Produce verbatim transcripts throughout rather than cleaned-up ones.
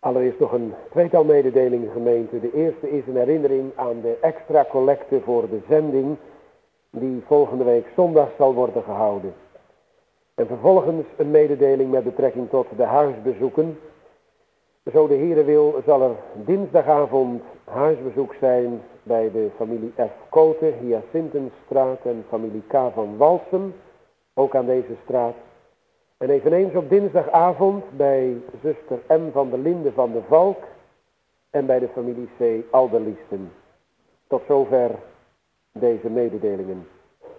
Allereerst nog een tweetal mededelingen, gemeente. De eerste is een herinnering aan de extra collecte voor de zending die volgende week zondag zal worden gehouden. En vervolgens een mededeling met betrekking tot de huisbezoeken. Zo de Heere wil, zal er dinsdagavond huisbezoek zijn bij de familie F. Koten, Hyacintenstraat, en familie K. van Walsum, ook aan deze straat. En eveneens op dinsdagavond bij zuster M. van der Linde van de Valk en bij de familie C. Alderliesten. Tot zover deze mededelingen.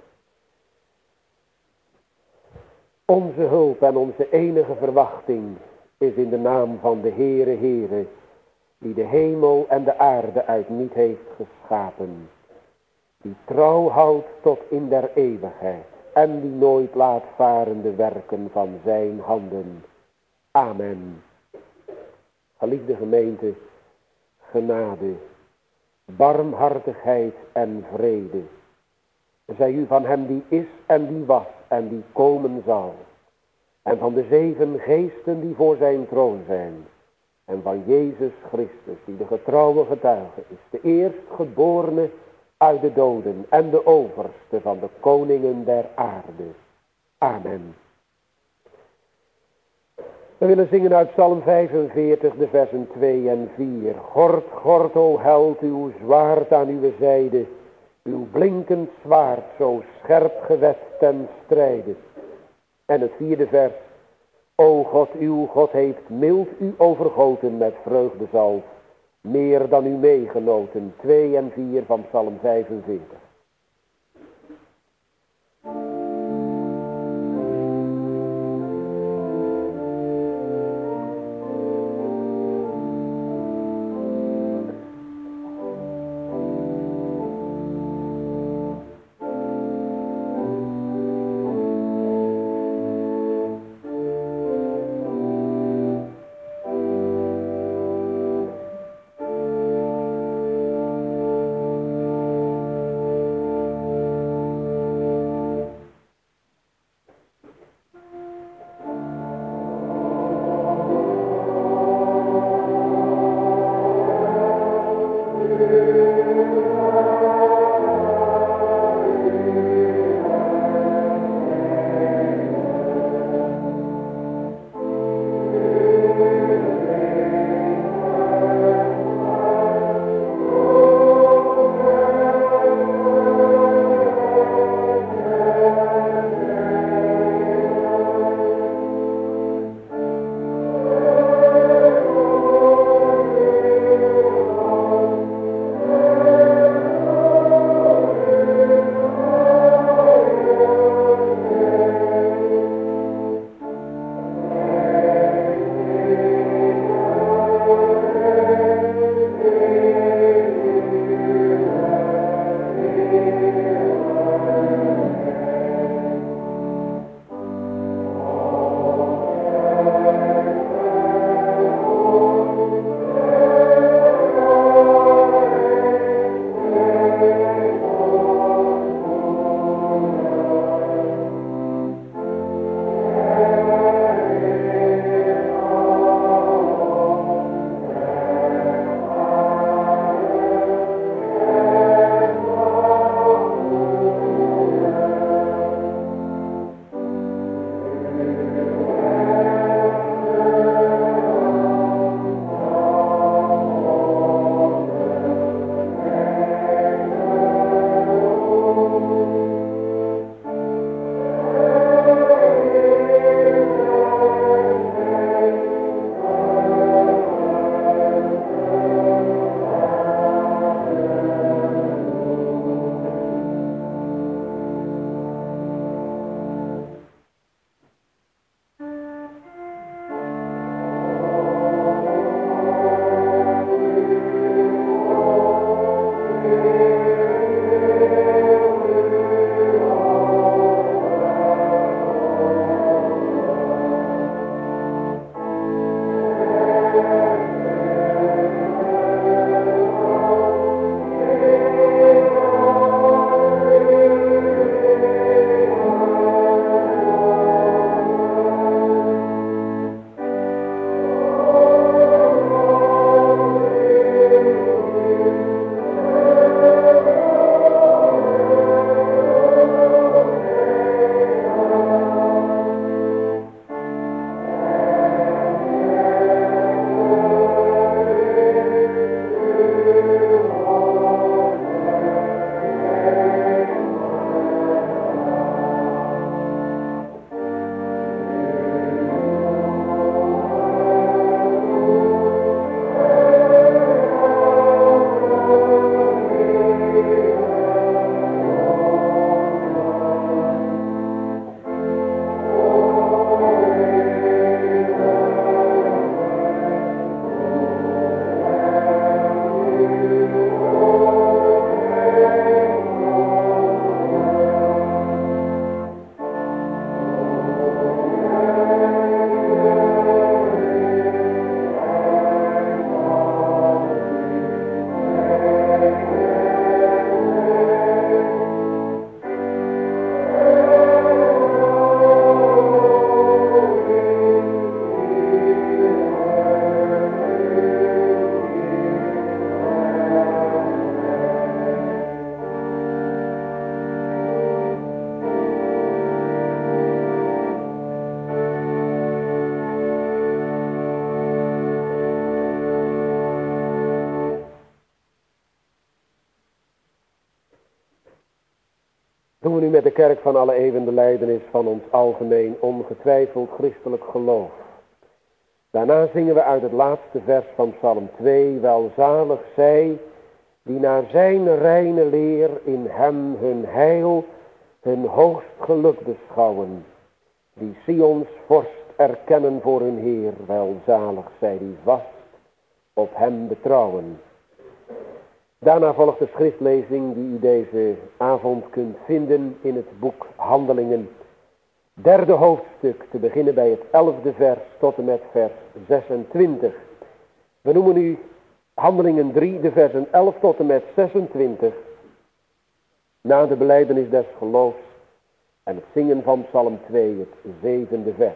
Onze hulp en onze enige verwachting is in de naam van de Heere Heere, die de hemel en de aarde uit niet heeft geschapen, die trouw houdt tot in der eeuwigheid en die nooit laat varen de werken van zijn handen. Amen. Geliefde gemeente, genade, barmhartigheid en vrede zij u van hem die is en die was en die komen zal, en van de zeven geesten die voor zijn troon zijn, en van Jezus Christus die de getrouwe getuige is, de eerstgeborene uit de doden en de overste van de koningen der aarde. Amen. We willen zingen uit Psalm vijfenveertig, de versen twee en vier. Gord, gord, o held, uw zwaard aan uw zijde, uw blinkend zwaard zo scherp gewet ten strijde. En het vierde vers. O God, uw God heeft mild u overgoten met vreugdezalf, meer dan u meegenoten. Twee en vier van Psalm vijfenveertig. Doen we nu met de kerk van alle eeuwen de lijdenis van ons algemeen ongetwijfeld christelijk geloof. Daarna zingen we uit het laatste vers van Psalm twee, welzalig zij die naar zijn reine leer in hem hun heil, hun hoogst geluk beschouwen, die Sions vorst erkennen voor hun Heer, welzalig zij die vast op hem betrouwen. Daarna volgt de schriftlezing die u deze avond kunt vinden in het boek Handelingen. Derde hoofdstuk, te beginnen bij het elfde vers tot en met vers zesentwintig. We noemen nu Handelingen drie, de versen elf tot en met zesentwintig. Na de belijdenis des geloofs en het zingen van Psalm twee, het zevende vers.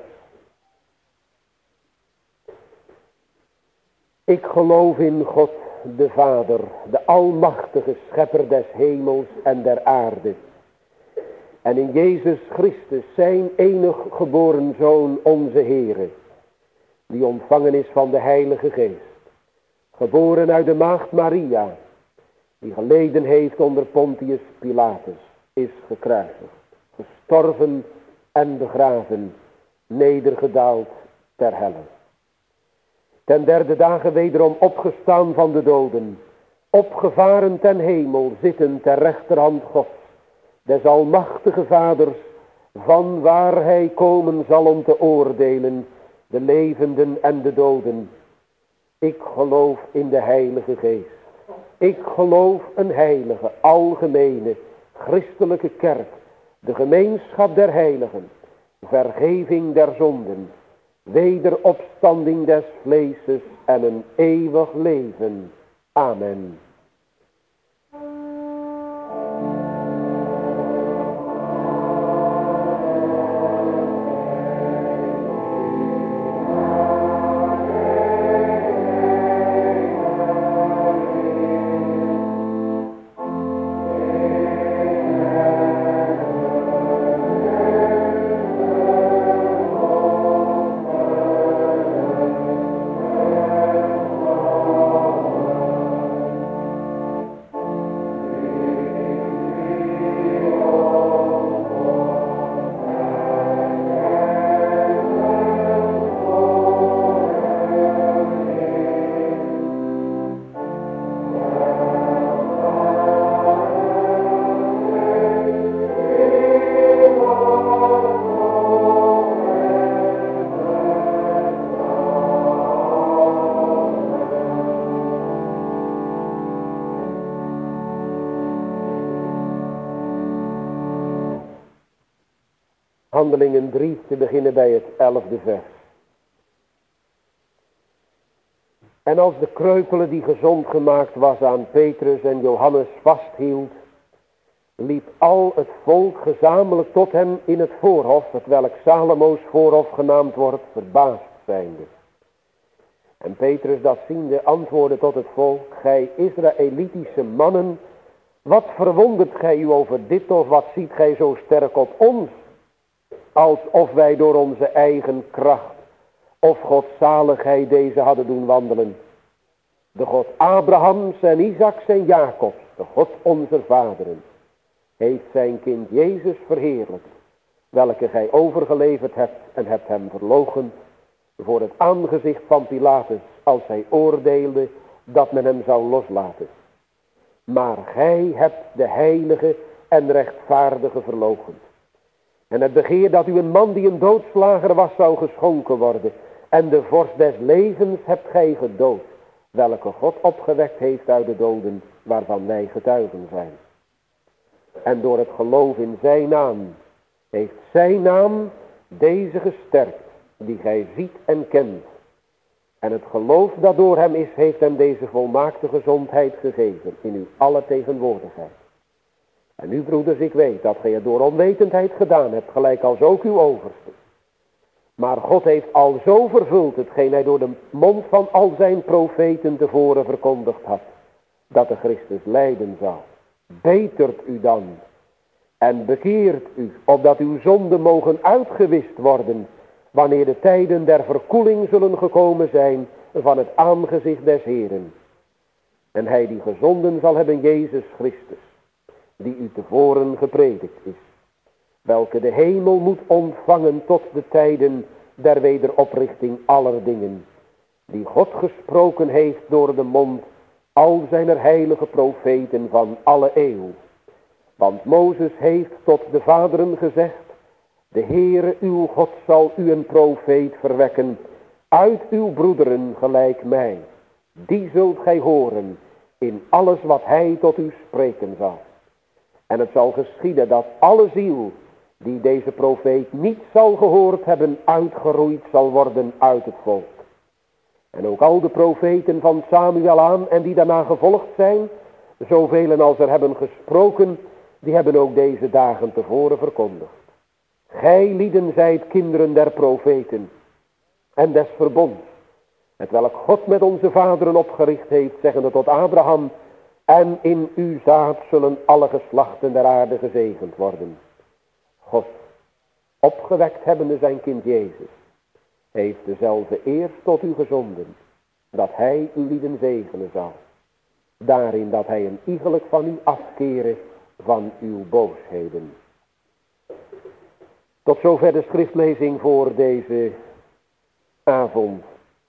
Ik geloof in God, de Vader, de almachtige schepper des hemels en der aarde. En in Jezus Christus, zijn enig geboren Zoon, onze Heere, die ontvangen is van de Heilige Geest, geboren uit de maagd Maria, die geleden heeft onder Pontius Pilatus, is gekruisigd, gestorven en begraven, nedergedaald ter helle. Ten derde dagen wederom opgestaan van de doden, opgevaren ten hemel, zitten ter rechterhand Gods, des almachtige Vaders, van waar hij komen zal om te oordelen, de levenden en de doden. Ik geloof in de Heilige Geest. Ik geloof een heilige, algemene, christelijke kerk, de gemeenschap der heiligen, vergeving der zonden, wederopstanding des vleeses en een eeuwig leven. Amen. Handelingen drie, te beginnen bij het elfde vers. En als de kreupele die gezond gemaakt was aan Petrus en Johannes vasthield, liep al het volk gezamenlijk tot hem in het voorhof, hetwelk Salomo's voorhof genaamd wordt, verbaasd zijnde. En Petrus dat ziende antwoordde tot het volk, gij Israëlitische mannen, wat verwondert gij u over dit of wat ziet gij zo sterk op ons? Alsof wij door onze eigen kracht of godzaligheid deze hadden doen wandelen. De God Abrahams en Isaaks en Jacobs, de God onze vaderen, heeft zijn kind Jezus verheerlijkt, welke gij overgeleverd hebt en hebt hem verloochend voor het aangezicht van Pilatus, als hij oordeelde dat men hem zou loslaten. Maar gij hebt de heilige en rechtvaardige verloochend. En het begeer dat u een man die een doodslager was zou geschonken worden. En de vorst des levens hebt gij gedood, welke God opgewekt heeft uit de doden, waarvan wij getuigen zijn. En door het geloof in zijn naam, heeft zijn naam deze gesterkt, die gij ziet en kent. En het geloof dat door hem is, heeft hem deze volmaakte gezondheid gegeven, in uw alle tegenwoordigheid. En nu, broeders, ik weet dat gij het door onwetendheid gedaan hebt, gelijk als ook uw overste. Maar God heeft al zo vervuld hetgeen hij door de mond van al zijn profeten tevoren verkondigd had, dat de Christus lijden zou. Betert u dan en bekeert u, opdat uw zonden mogen uitgewist worden, wanneer de tijden der verkoeling zullen gekomen zijn van het aangezicht des Heeren. En hij die gezonden zal hebben, Jezus Christus, die u tevoren gepredikt is, welke de hemel moet ontvangen tot de tijden der wederoprichting aller dingen, die God gesproken heeft door de mond al zijner heilige profeten van alle eeuw. Want Mozes heeft tot de vaderen gezegd, de Heere uw God zal u een profeet verwekken uit uw broederen gelijk mij. Die zult gij horen in alles wat hij tot u spreken zal. En het zal geschieden dat alle ziel die deze profeet niet zal gehoord hebben, uitgeroeid zal worden uit het volk. En ook al de profeten van Samuel aan en die daarna gevolgd zijn, zoveel als er hebben gesproken, die hebben ook deze dagen tevoren verkondigd. Gij lieden zijt kinderen der profeten en des verbonds, het welk God met onze vaderen opgericht heeft, zeggende tot Abraham, en in uw zaad zullen alle geslachten der aarde gezegend worden. God, opgewekt hebbende zijn kind Jezus, heeft dezelfde eerst tot u gezonden, dat hij uw lieden zegenen zal. Daarin dat hij een iegelijk van u afkeren van uw boosheden. Tot zover de schriftlezing voor deze avond.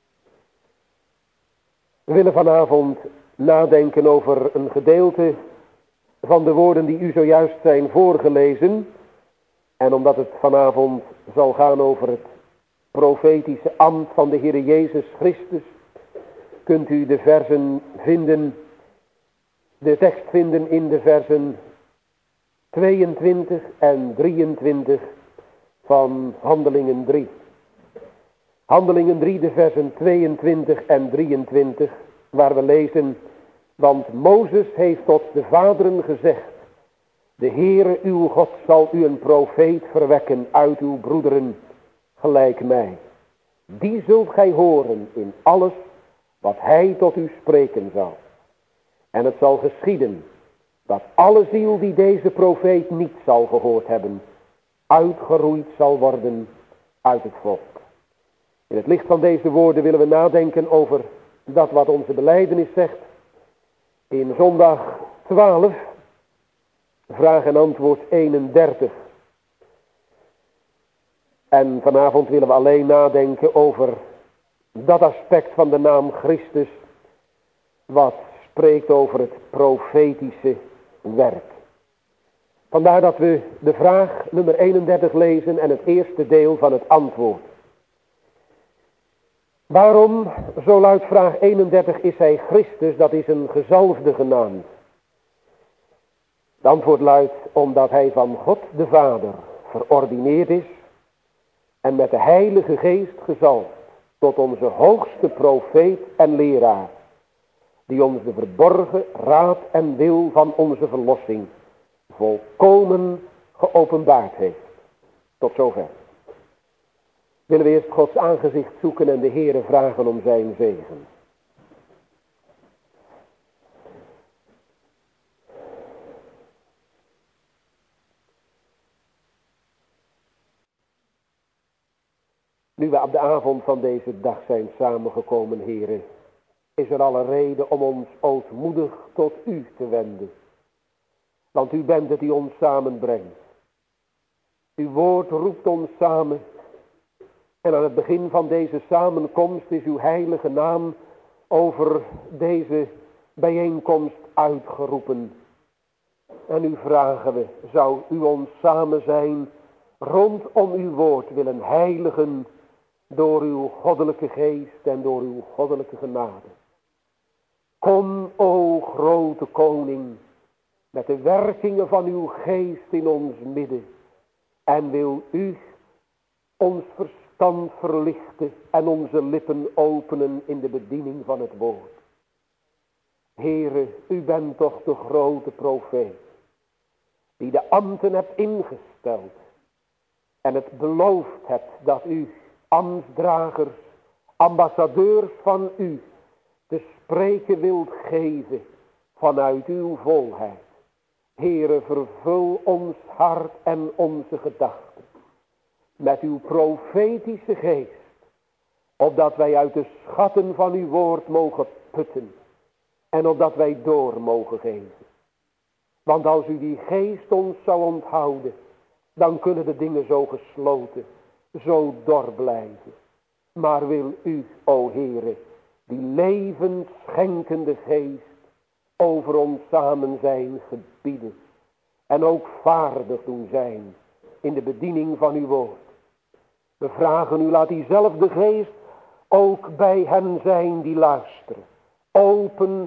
We willen vanavond nadenken over een gedeelte van de woorden die u zojuist zijn voorgelezen. En omdat het vanavond zal gaan over het profetische ambt van de Heer Jezus Christus, kunt u de versen vinden, de tekst vinden in de versen tweeëntwintig en drieëntwintig van Handelingen drie. Handelingen drie, de versen tweeëntwintig en drieëntwintig, waar we lezen, want Mozes heeft tot de vaderen gezegd, de Heere uw God zal u een profeet verwekken uit uw broederen, gelijk mij. Die zult gij horen in alles wat hij tot u spreken zal. En het zal geschieden dat alle ziel die deze profeet niet zal gehoord hebben, uitgeroeid zal worden uit het volk. In het licht van deze woorden willen we nadenken over dat wat onze belijdenis zegt. In zondag twaalf, vraag en antwoord eenendertig. En vanavond willen we alleen nadenken over dat aspect van de naam Christus, wat spreekt over het profetische werk. Vandaar dat we de vraag nummer eenendertig lezen en het eerste deel van het antwoord. Waarom, zo luidt vraag eenendertig, is hij Christus, dat is een gezalfde genaamd? Het antwoord luidt, omdat hij van God de Vader verordineerd is en met de Heilige Geest gezalfd tot onze hoogste profeet en leraar, die ons de verborgen raad en wil van onze verlossing volkomen geopenbaard heeft. Tot zover. Willen we eerst Gods aangezicht zoeken en de Heere vragen om zijn zegen. Nu we op de avond van deze dag zijn samengekomen, Heere, is er alle reden om ons ootmoedig tot u te wenden. Want u bent het die ons samenbrengt. Uw woord roept ons samen. En aan het begin van deze samenkomst is uw heilige naam over deze bijeenkomst uitgeroepen. En nu vragen we, zou u ons samen zijn rondom uw woord willen heiligen door uw goddelijke geest en door uw goddelijke genade. Kom, o grote koning, met de werkingen van uw geest in ons midden. En wil u ons verstand verlichten en onze lippen openen in de bediening van het woord. Heere, u bent toch de grote profeet, die de ambten hebt ingesteld en het beloofd hebt dat u ambtsdragers, ambassadeurs van u, te spreken wilt geven vanuit uw volheid. Heere, vervul ons hart en onze gedachten met uw profetische geest, opdat wij uit de schatten van uw woord mogen putten en opdat wij door mogen geven. Want als u die geest ons zou onthouden, dan kunnen de dingen zo gesloten, zo dor blijven. Maar wil u, o Heere, die levensschenkende geest over ons samen zijn gebieden. En ook vaardig doen zijn in de bediening van uw woord. We vragen u, laat diezelfde geest ook bij hen zijn die luisteren. Open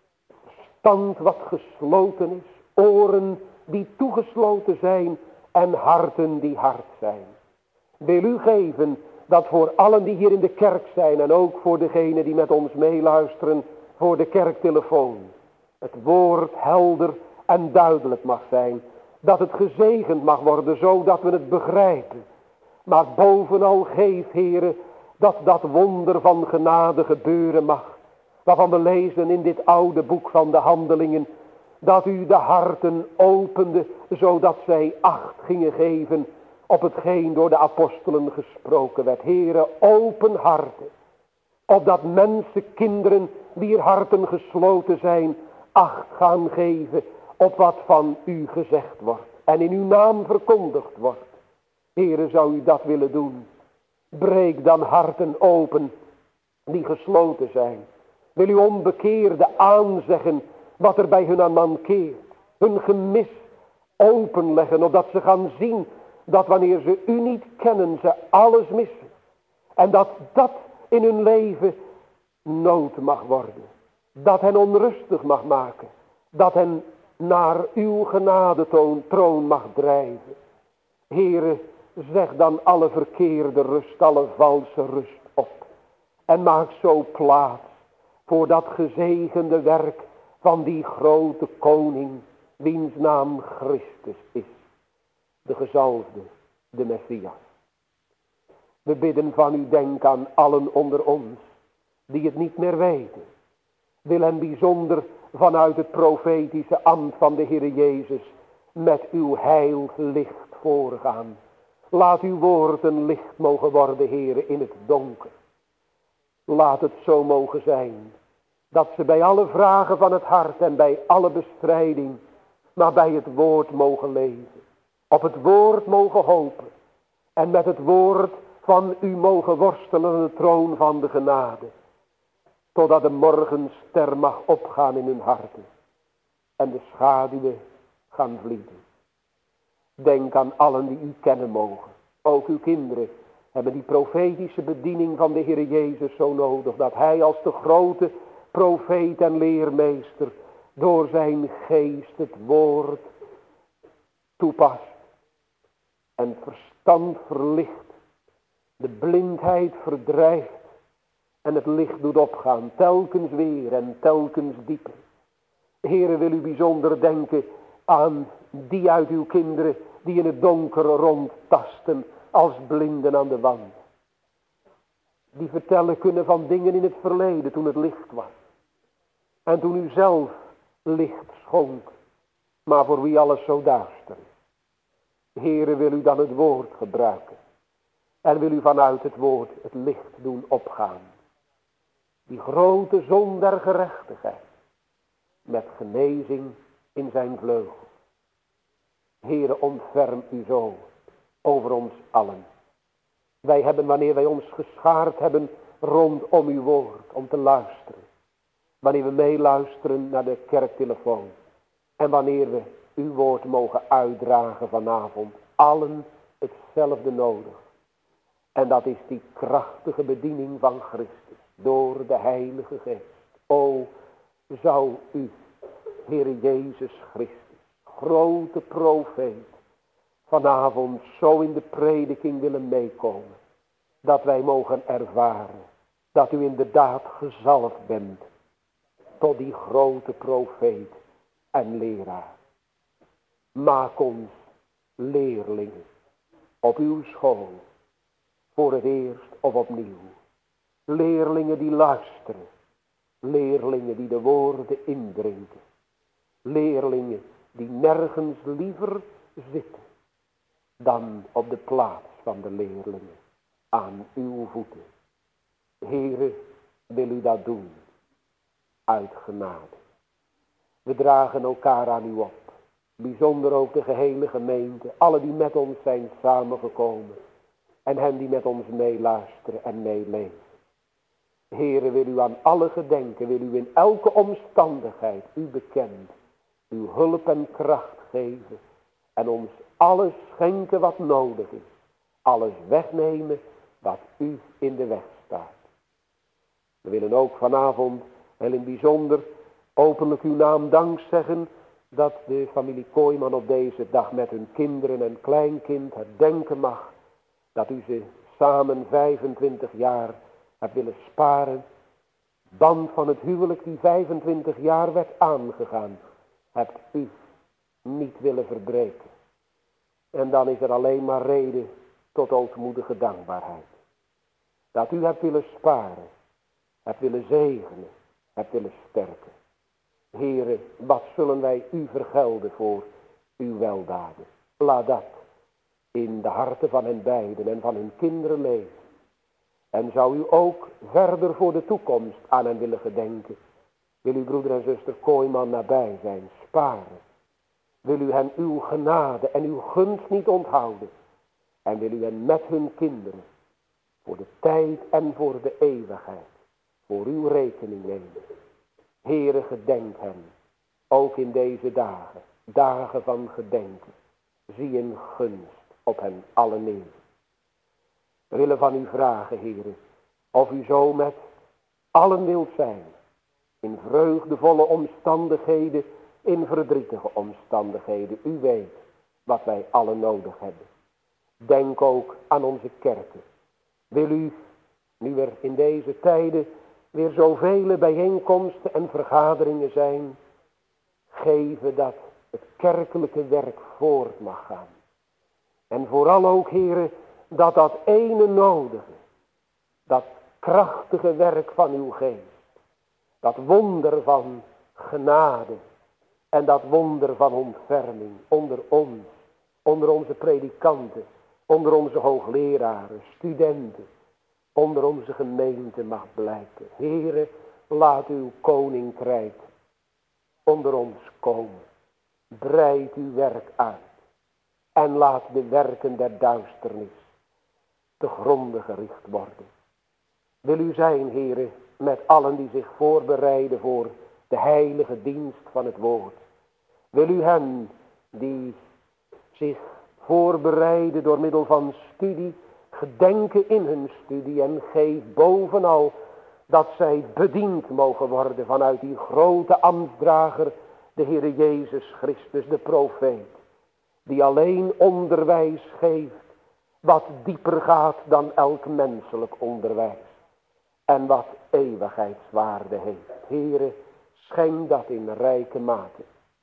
stand wat gesloten is. Oren die toegesloten zijn en harten die hard zijn. Wil u geven dat voor allen die hier in de kerk zijn en ook voor degenen die met ons meeluisteren voor de kerktelefoon. Het woord helder en duidelijk mag zijn. Dat het gezegend mag worden zodat we het begrijpen. Maar bovenal geef, Heere, dat dat wonder van genade gebeuren mag. Waarvan we lezen in dit oude boek van de Handelingen. Dat u de harten opende, zodat zij acht gingen geven op hetgeen door de apostelen gesproken werd. Heere, open harten. Opdat mensen, kinderen, wier harten gesloten zijn, acht gaan geven op wat van u gezegd wordt. En in uw naam verkondigd wordt. Heere, zou u dat willen doen? Breek dan harten open die gesloten zijn. Wil u onbekeerden aanzeggen wat er bij hun aan mankeert. Hun gemis openleggen, opdat ze gaan zien dat wanneer ze u niet kennen, ze alles missen. En dat dat in hun leven nood mag worden. Dat hen onrustig mag maken. Dat hen naar uw genadetroon mag drijven. Heere, zeg dan alle verkeerde rust, alle valse rust op. En maak zo plaats voor dat gezegende werk van die grote koning, wiens naam Christus is. De gezalfde, de Messias. We bidden van u, denk aan allen onder ons, die het niet meer weten. Wil hen bijzonder vanuit het profetische ambt van de Heer Jezus met uw heil licht voorgaan. Laat uw woord een licht mogen worden, Heere, in het donker. Laat het zo mogen zijn, dat ze bij alle vragen van het hart en bij alle bestrijding, maar bij het woord mogen leven. Op het woord mogen hopen. En met het woord van u mogen worstelen aan de troon van de genade. Totdat de morgenster mag opgaan in hun harten. En de schaduwen gaan vliegen. Denk aan allen die u kennen mogen. Ook uw kinderen hebben die profetische bediening van de Heer Jezus zo nodig. Dat hij als de grote profeet en leermeester door zijn geest het woord toepast. En het verstand verlicht. De blindheid verdrijft. En het licht doet opgaan. Telkens weer en telkens dieper. Heere, wil u bijzonder denken aan die uit uw kinderen die in het donker rondtasten als blinden aan de wand. Die vertellen kunnen van dingen in het verleden toen het licht was. En toen u zelf licht schonk. Maar voor wie alles zo duister is. Heere, wil u dan het woord gebruiken. En wil u vanuit het woord het licht doen opgaan. Die grote zon der gerechtigheid. Met genezing in zijn vleugel. Heere, ontferm u zo over ons allen. Wij hebben, wanneer wij ons geschaard hebben rondom uw woord, om te luisteren. Wanneer we meeluisteren naar de kerktelefoon. En wanneer we uw woord mogen uitdragen vanavond. Allen hetzelfde nodig. En dat is die krachtige bediening van Christus. Door de Heilige Geest. O, zou u, Heere Jezus Christus, grote profeet, vanavond zo in de prediking willen meekomen. Dat wij mogen ervaren dat u inderdaad gezalfd bent tot die grote profeet en leraar. Maak ons leerlingen op uw school, voor het eerst of opnieuw. Leerlingen die luisteren, leerlingen die de woorden indrinken. Leerlingen die nergens liever zitten dan op de plaats van de leerlingen aan uw voeten. Heere, wil u dat doen uit genade. We dragen elkaar aan u op Bijzonder ook de gehele gemeente. Alle die met ons zijn samengekomen. En hen die met ons meeluisteren en meeleven. Heere, wil u aan alle gedenken, wil u in elke omstandigheid u bekend, uw hulp en kracht geven. En ons alles schenken wat nodig is. Alles wegnemen wat u in de weg staat. We willen ook vanavond, en in bijzonder, openlijk uw naam dank zeggen, dat de familie Kooijman op deze dag met hun kinderen en kleinkind herdenken mag, dat u ze samen vijfentwintig jaar hebt willen sparen. Band van het huwelijk die vijfentwintig jaar werd aangegaan, hebt u niet willen verbreken. En dan is er alleen maar reden tot ootmoedige dankbaarheid. Dat u hebt willen sparen, hebt willen zegenen, hebt willen sterken. Heere, wat zullen wij u vergelden voor uw weldaden. Laat dat in de harten van hen beiden en van hun kinderen leven. En zou u ook verder voor de toekomst aan hen willen gedenken. Wil uw broeder en zuster Kooijman nabij zijn, sparen. Wil u hen uw genade en uw gunst niet onthouden. En wil u hen met hun kinderen voor de tijd en voor de eeuwigheid voor uw rekening nemen. Heere, gedenk hen, ook in deze dagen, dagen van gedenken. Zie een gunst op hen allen neer. We willen van u vragen, Heere, of u zo met allen wilt zijn. In vreugdevolle omstandigheden, in verdrietige omstandigheden. U weet wat wij allen nodig hebben. Denk ook aan onze kerken. Wil u, nu er in deze tijden weer zoveel bijeenkomsten en vergaderingen zijn, geven dat het kerkelijke werk voort mag gaan. En vooral ook, Heere, dat dat ene nodige, dat krachtige werk van uw geest, dat wonder van genade en dat wonder van ontferming onder ons, onder onze predikanten, onder onze hoogleraren, studenten, onder onze gemeente mag blijken. Heere, laat uw koninkrijk onder ons komen. Breid uw werk uit. En laat de werken der duisternis te gronde gericht worden. Wil u zijn, Heere, met allen die zich voorbereiden voor de heilige dienst van het woord. Wil u hen die zich voorbereiden door middel van studie, gedenken in hun studie en geef bovenal dat zij bediend mogen worden vanuit die grote ambtsdrager, de Heere Jezus Christus, de profeet, die alleen onderwijs geeft wat dieper gaat dan elk menselijk onderwijs en wat eeuwigheidswaarde heeft. Heere, schenk dat in rijke mate.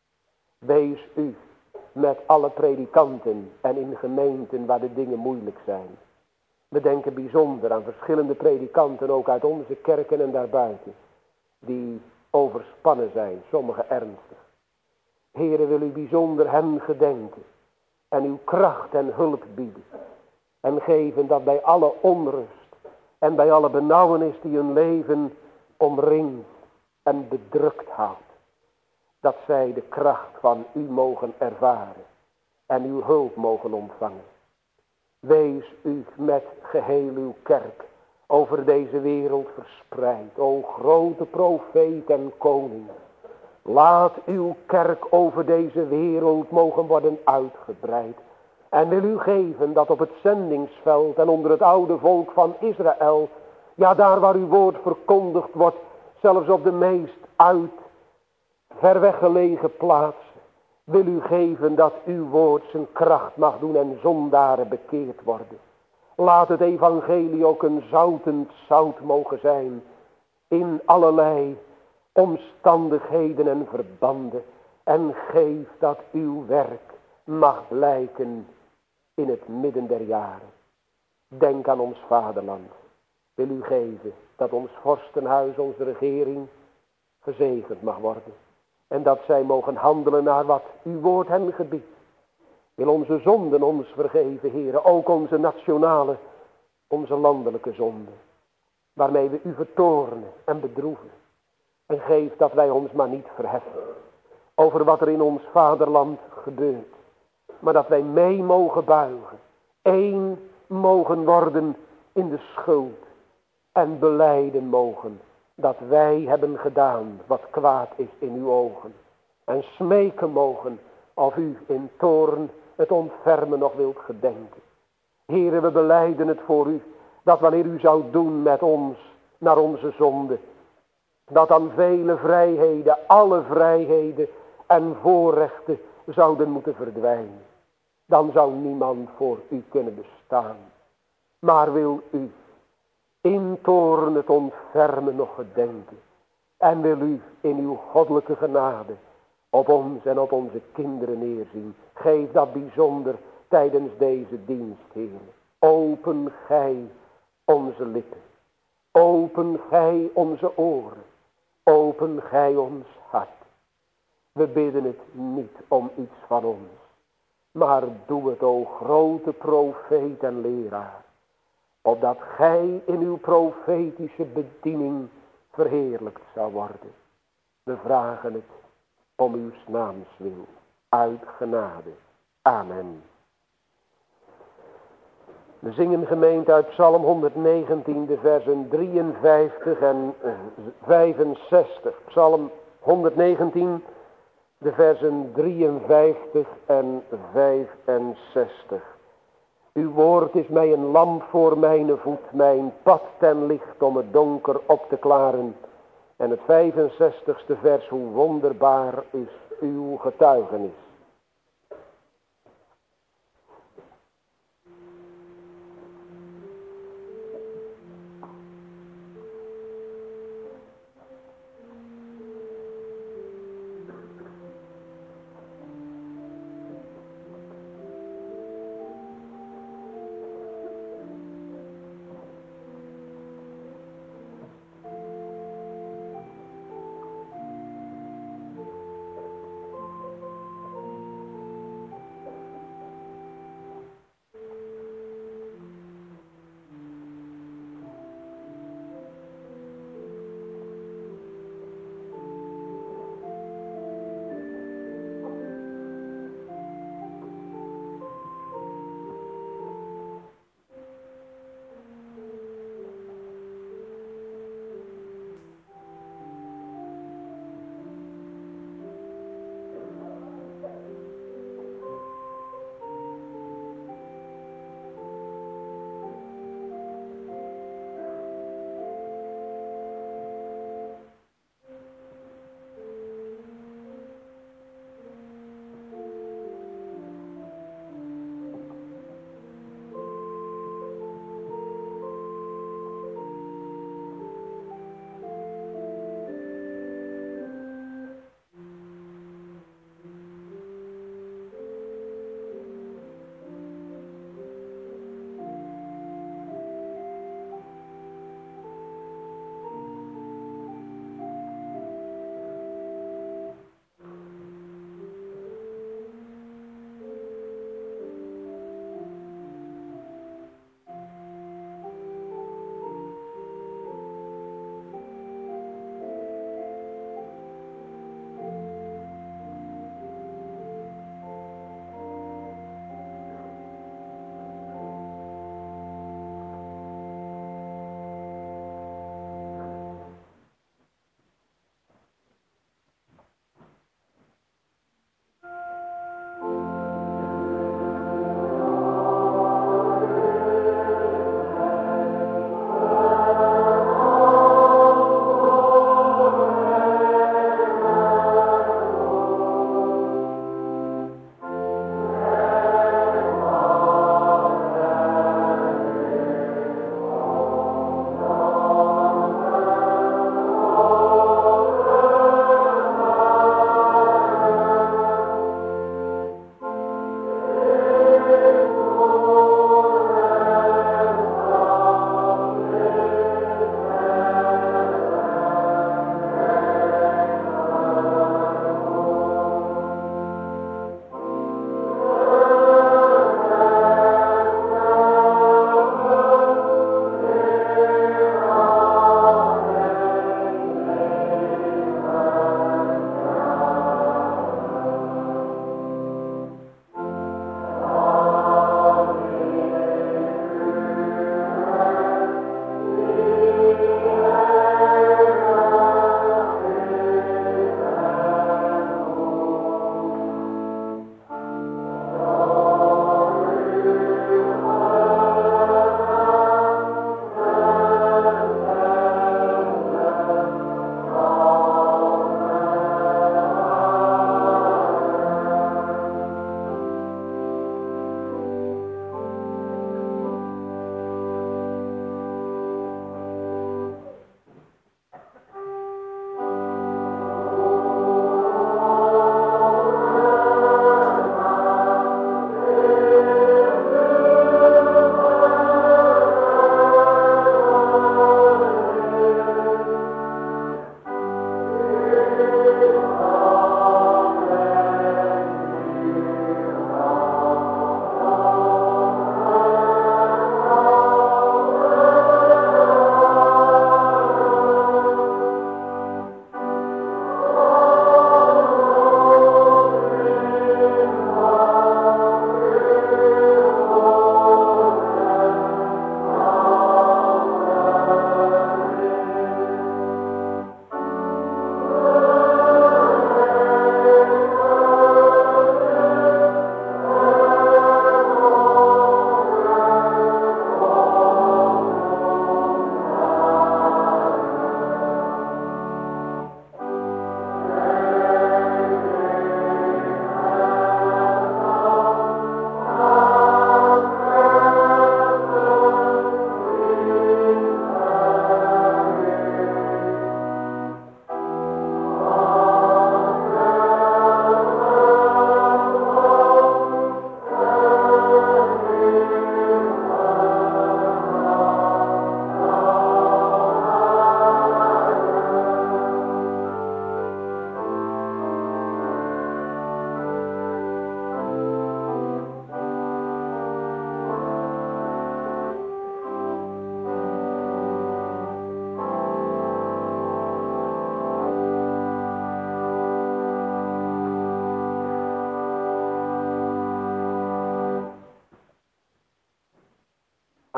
Wees u met alle predikanten en in gemeenten waar de dingen moeilijk zijn. We denken bijzonder aan verschillende predikanten, ook uit onze kerken en daarbuiten, die overspannen zijn, sommigen ernstig. Heere, wil u bijzonder hen gedenken en uw kracht en hulp bieden. En geven dat bij alle onrust en bij alle benauwenis die hun leven omringt en bedrukt houdt, dat zij de kracht van u mogen ervaren en uw hulp mogen ontvangen. Wees u met geheel uw kerk over deze wereld verspreid, o grote profeet en koning. Laat uw kerk over deze wereld mogen worden uitgebreid. En wil u geven dat op het zendingsveld en onder het oude volk van Israël, ja daar waar uw woord verkondigd wordt, zelfs op de meest uit ver weggelegen plaatsen, wil u geven dat uw woord zijn kracht mag doen en zondaren bekeerd worden. Laat het evangelie ook een zoutend zout mogen zijn in allerlei omstandigheden en verbanden. En geef dat uw werk mag blijken in het midden der jaren. Denk aan ons vaderland. Wil u geven dat ons vorstenhuis, onze regering, gezegend mag worden. En dat zij mogen handelen naar wat uw woord hen gebiedt. Wil onze zonden ons vergeven, Heere, ook onze nationale, onze landelijke zonden. Waarmee we u vertoornen en bedroeven. En geef dat wij ons maar niet verheffen over wat er in ons vaderland gebeurt. Maar dat wij mee mogen buigen. Eén mogen worden in de schuld. En belijden mogen dat wij hebben gedaan wat kwaad is in uw ogen. En smeken mogen of u in toorn het ontfermen nog wilt gedenken. Heere, we belijden het voor u, dat wanneer u zou doen met ons naar onze zonde, dat dan vele vrijheden, alle vrijheden en voorrechten zouden moeten verdwijnen. Dan zou niemand voor u kunnen bestaan. Maar wil u in toorn het ontfermen nog gedenken. En wil u in uw goddelijke genade op ons en op onze kinderen neerzien. Geef dat bijzonder tijdens deze dienst, Heer. Open gij onze lippen. Open gij onze oren. Open gij ons hart. We bidden het niet om iets van ons. Maar doe het, o grote profeet en leraar. Opdat gij in uw profetische bediening verheerlijkt zou worden. We vragen het om uw naams wil. Uit genade. Amen. We zingen gemeente uit Psalm honderdnegentien, de versen drieënvijftig en vijfenzestig. Psalm honderdnegentien, de versen drieënvijftig en vijfenzestig. Uw woord is mij een lamp voor mijn voet, mijn pad ten licht om het donker op te klaren. En het vijfenzestigste vers, hoe wonderbaar is uw getuigenis.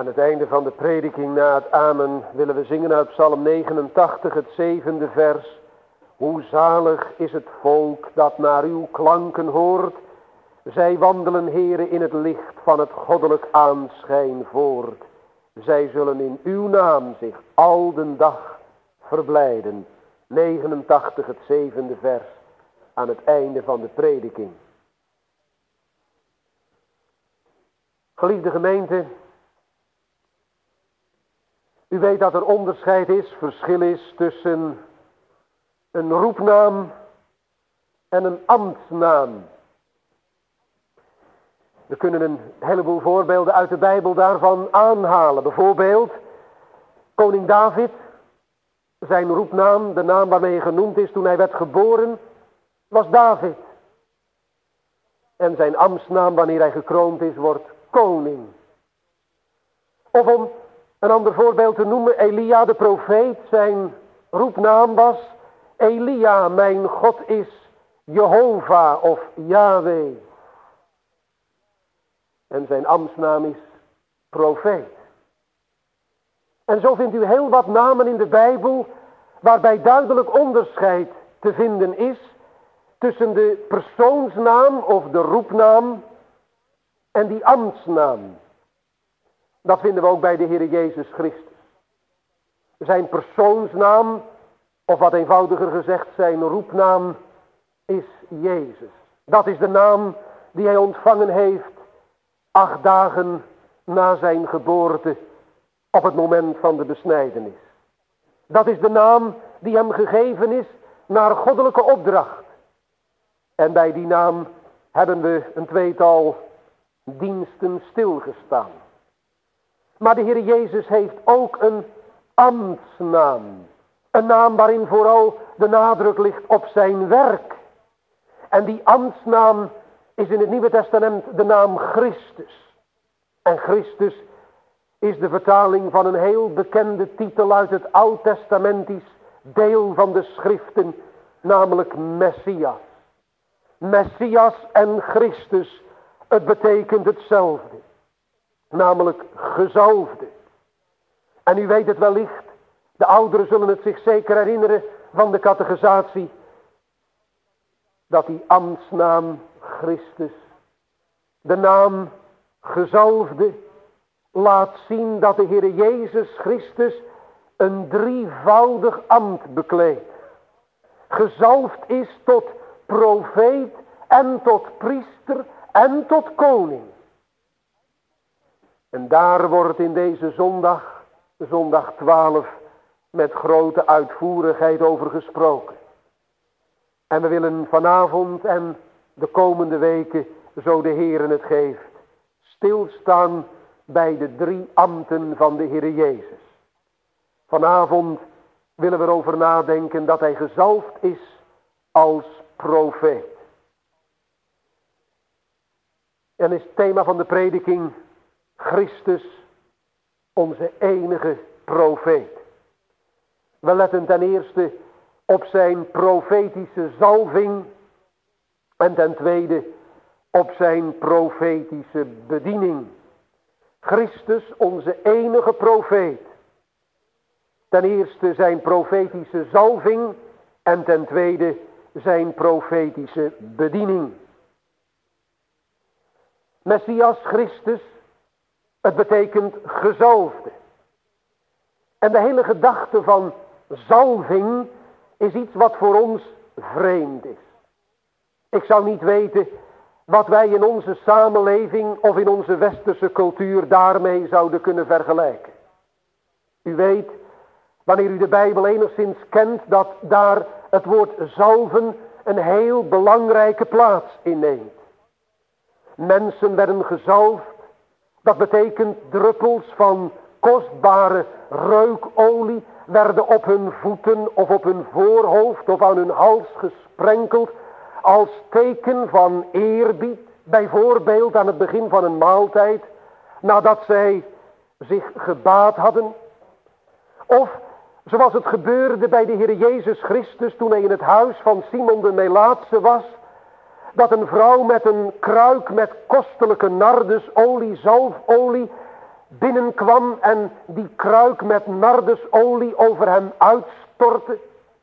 Aan het einde van de prediking na het amen willen we zingen uit Psalm negenentachtig, het zevende vers. Hoe zalig is het volk dat naar uw klanken hoort. Zij wandelen, Heere, in het licht van het goddelijk aanschijn voort. Zij zullen in uw naam zich al den dag verblijden. negenentachtig, het zevende vers, aan het einde van de prediking. Geliefde gemeente, u weet dat er onderscheid is, verschil is tussen een roepnaam en een ambtsnaam. We kunnen een heleboel voorbeelden uit de Bijbel daarvan aanhalen. Bijvoorbeeld koning David, zijn roepnaam, de naam waarmee hij genoemd is toen hij werd geboren, was David. En zijn ambtsnaam wanneer hij gekroond is, wordt koning. Of om een ander voorbeeld te noemen, Elia de profeet, zijn roepnaam was Elia, mijn God is Jehovah of Yahweh. En zijn ambtsnaam is profeet. En zo vindt u heel wat namen in de Bijbel waarbij duidelijk onderscheid te vinden is tussen de persoonsnaam of de roepnaam en die ambtsnaam. Dat vinden we ook bij de Heer Jezus Christus. Zijn persoonsnaam, of wat eenvoudiger gezegd zijn roepnaam, is Jezus. Dat is de naam die hij ontvangen heeft acht dagen na zijn geboorte op het moment van de besnijdenis. Dat is de naam die hem gegeven is naar goddelijke opdracht. En bij die naam hebben we een tweetal diensten stilgestaan. Maar de Heer Jezus heeft ook een ambtsnaam. Een naam waarin vooral de nadruk ligt op zijn werk. En die ambtsnaam is in het Nieuwe Testament de naam Christus. En Christus is de vertaling van een heel bekende titel uit het Oud-testamentisch deel van de schriften, namelijk Messias. Messias en Christus, het betekent hetzelfde, namelijk gezalfde. En u weet het wellicht, de ouderen zullen het zich zeker herinneren van de catechisatie, dat die ambtsnaam Christus, de naam gezalfde, laat zien dat de Heer Jezus Christus een drievoudig ambt bekleedt. Gezalfd is tot profeet en tot priester en tot koning. En daar wordt in deze zondag, zondag twaalf, met grote uitvoerigheid over gesproken. En we willen vanavond en de komende weken, zo de Heer het geeft, stilstaan bij de drie ambten van de Heer Jezus. Vanavond willen we erover nadenken dat hij gezalfd is als profeet. En is het thema van de prediking Christus, onze enige profeet. We letten ten eerste op zijn profetische zalving en ten tweede op zijn profetische bediening. Christus, onze enige profeet. Ten eerste zijn profetische zalving en ten tweede zijn profetische bediening. Messias Christus, het betekent gezalfde. En de hele gedachte van zalving is iets wat voor ons vreemd is. Ik zou niet weten wat wij in onze samenleving of in onze westerse cultuur daarmee zouden kunnen vergelijken. U weet, wanneer u de Bijbel enigszins kent, dat daar het woord zalven een heel belangrijke plaats inneemt. Mensen werden gezalfd, dat betekent druppels van kostbare reukolie werden op hun voeten of op hun voorhoofd of aan hun hals gesprenkeld als teken van eerbied, bijvoorbeeld aan het begin van een maaltijd, nadat zij zich gebaad hadden. Of zoals het gebeurde bij de Heer Jezus Christus toen hij in het huis van Simon de Melaatse was, dat een vrouw met een kruik met kostelijke nardesolie, zalfolie, binnenkwam en die kruik met nardesolie over hem uitstortte.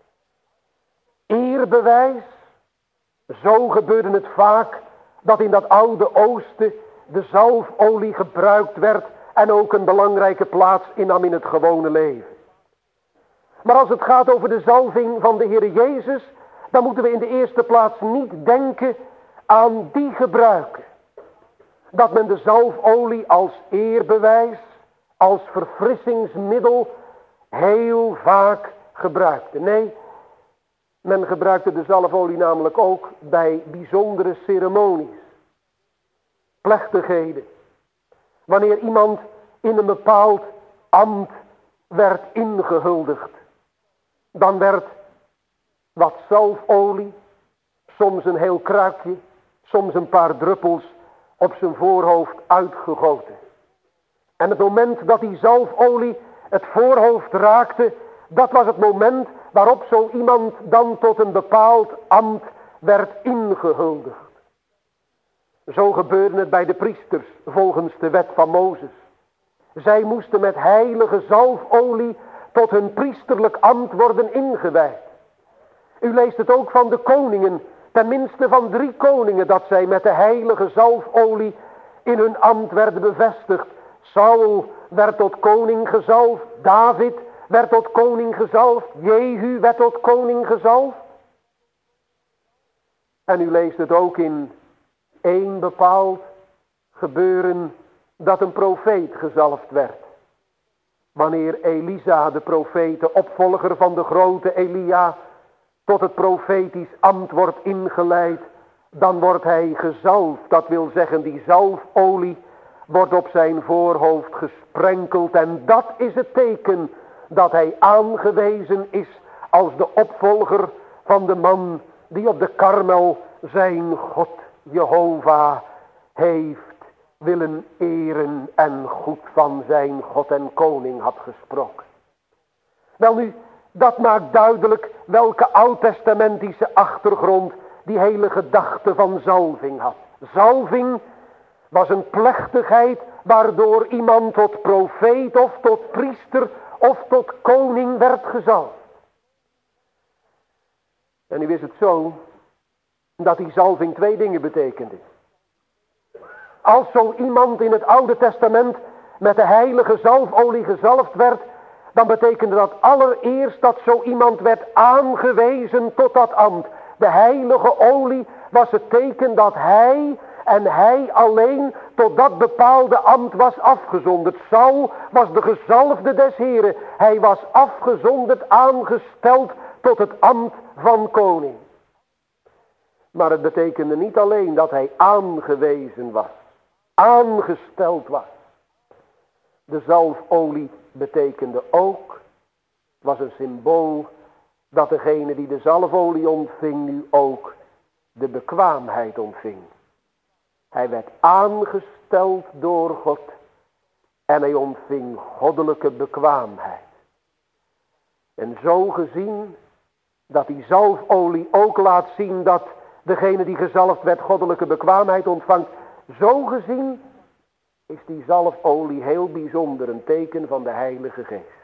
Eerbewijs. Zo gebeurde het vaak dat in dat oude oosten de zalfolie gebruikt werd en ook een belangrijke plaats innam in het gewone leven. Maar als het gaat over de zalving van de Heer Jezus, dan moeten we in de eerste plaats niet denken aan die gebruiken. Dat men de zalfolie als eerbewijs, als verfrissingsmiddel heel vaak gebruikte. Nee, men gebruikte de zalfolie namelijk ook bij bijzondere ceremonies, plechtigheden. Wanneer iemand in een bepaald ambt werd ingehuldigd, dan werd wat zalfolie, soms een heel kruikje, soms een paar druppels op zijn voorhoofd uitgegoten. En het moment dat die zalfolie het voorhoofd raakte, dat was het moment waarop zo iemand dan tot een bepaald ambt werd ingehuldigd. Zo gebeurde het bij de priesters volgens de wet van Mozes. Zij moesten met heilige zalfolie tot hun priesterlijk ambt worden ingewijd. U leest het ook van de koningen, tenminste van drie koningen, dat zij met de heilige zalfolie in hun ambt werden bevestigd. Saul werd tot koning gezalfd, David werd tot koning gezalfd, Jehu werd tot koning gezalfd. En u leest het ook in één bepaald gebeuren dat een profeet gezalfd werd. Wanneer Elisa, de profeet, de opvolger van de grote Elia, tot het profetisch ambt wordt ingeleid, dan wordt hij gezalfd. Dat wil zeggen, die zalfolie wordt op zijn voorhoofd gesprenkeld. En dat is het teken dat hij aangewezen is als de opvolger van de man die op de Karmel zijn God Jehovah heeft willen eren en goed van zijn God en koning had gesproken. Welnu, dat maakt duidelijk welke oud-testamentische achtergrond die hele gedachte van zalving had. Zalving was een plechtigheid waardoor iemand tot profeet of tot priester of tot koning werd gezalfd. En nu is het zo dat die zalving twee dingen betekende. Als zo iemand in het Oude Testament met de heilige zalfolie gezalfd werd, dan betekende dat allereerst dat zo iemand werd aangewezen tot dat ambt. De heilige olie was het teken dat hij en hij alleen tot dat bepaalde ambt was afgezonderd. Saul was de gezalfde des Heren. Hij was afgezonderd, aangesteld tot het ambt van koning. Maar het betekende niet alleen dat hij aangewezen was, aangesteld was. De zalfolie betekende ook, was een symbool, dat degene die de zalfolie ontving nu ook de bekwaamheid ontving. Hij werd aangesteld door God en hij ontving goddelijke bekwaamheid. En zo gezien dat die zalfolie ook laat zien dat degene die gezalfd werd goddelijke bekwaamheid ontvangt, zo gezien is die zalfolie heel bijzonder een teken van de Heilige Geest.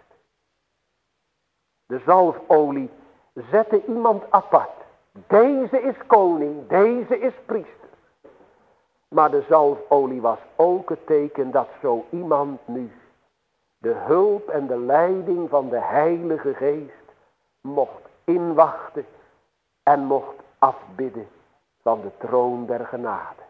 De zalfolie zette iemand apart. Deze is koning, deze is priester. Maar de zalfolie was ook het teken dat zo iemand nu de hulp en de leiding van de Heilige Geest mocht inwachten en mocht afbidden van de troon der genade.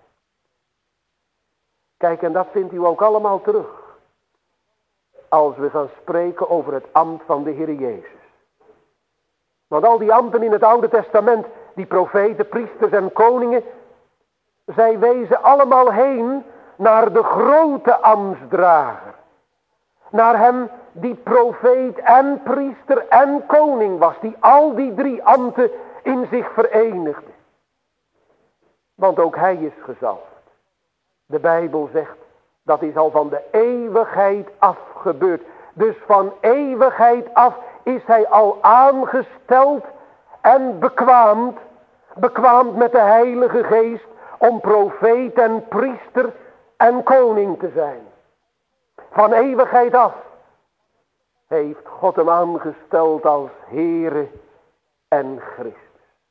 Kijk, en dat vindt u ook allemaal terug als we gaan spreken over het ambt van de Heer Jezus. Want al die ambten in het Oude Testament, die profeten, priesters en koningen, zij wezen allemaal heen naar de grote ambtsdrager. Naar hem die profeet en priester en koning was, die al die drie ambten in zich verenigde. Want ook hij is gezalfd. De Bijbel zegt, dat is al van de eeuwigheid af gebeurd. Dus van eeuwigheid af is hij al aangesteld en bekwaamd, bekwaamd met de Heilige Geest om profeet en priester en koning te zijn. Van eeuwigheid af heeft God hem aangesteld als Heere en Christus.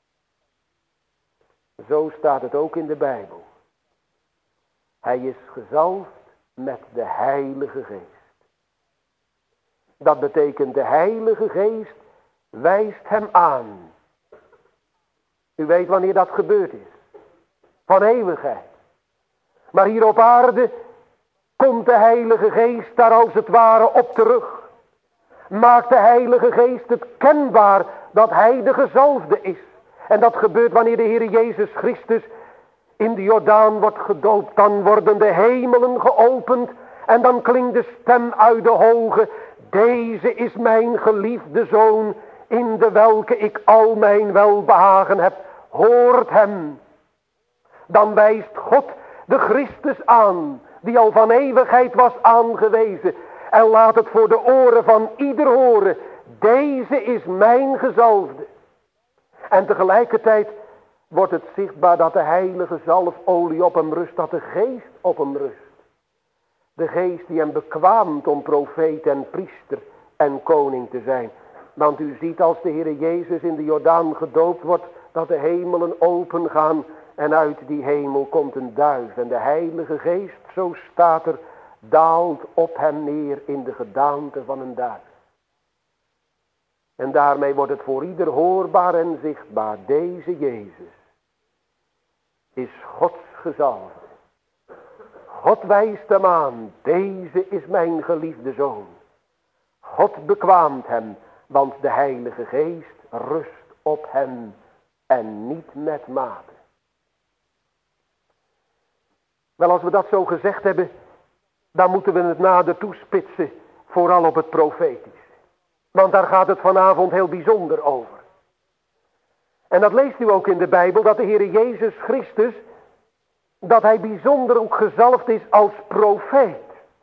Zo staat het ook in de Bijbel. Hij is gezalfd met de Heilige Geest. Dat betekent de Heilige Geest wijst hem aan. U weet wanneer dat gebeurd is. Van eeuwigheid. Maar hier op aarde komt de Heilige Geest daar als het ware op terug. Maakt de Heilige Geest het kenbaar dat hij de gezalfde is. En dat gebeurt wanneer de Heer Jezus Christus in de Jordaan wordt gedoopt. Dan worden de hemelen geopend en dan klinkt de stem uit de hoge. Deze is mijn geliefde Zoon, in de welke ik al mijn welbehagen heb. Hoort hem. Dan wijst God de Christus aan, die al van eeuwigheid was aangewezen. En laat het voor de oren van ieder horen. Deze is mijn gezalfde. En tegelijkertijd wordt het zichtbaar dat de heilige zalfolie op hem rust, dat de geest op hem rust. De geest die hem bekwaamt om profeet en priester en koning te zijn. Want u ziet als de Heer Jezus in de Jordaan gedoopt wordt, dat de hemelen open gaan en uit die hemel komt een duif. En de heilige geest, zo staat er, daalt op hem neer in de gedaante van een duif. En daarmee wordt het voor ieder hoorbaar en zichtbaar. Deze Jezus is Gods gezalfde. God wijst hem aan. Deze is mijn geliefde Zoon. God bekwaamt hem, want de Heilige Geest rust op hem en niet met mate. Wel, als we dat zo gezegd hebben, dan moeten we het nader toespitsen, vooral op het profetische. Want daar gaat het vanavond heel bijzonder over. En dat leest u ook in de Bijbel, dat de Heer Jezus Christus, dat hij bijzonder ook gezalfd is als profeet.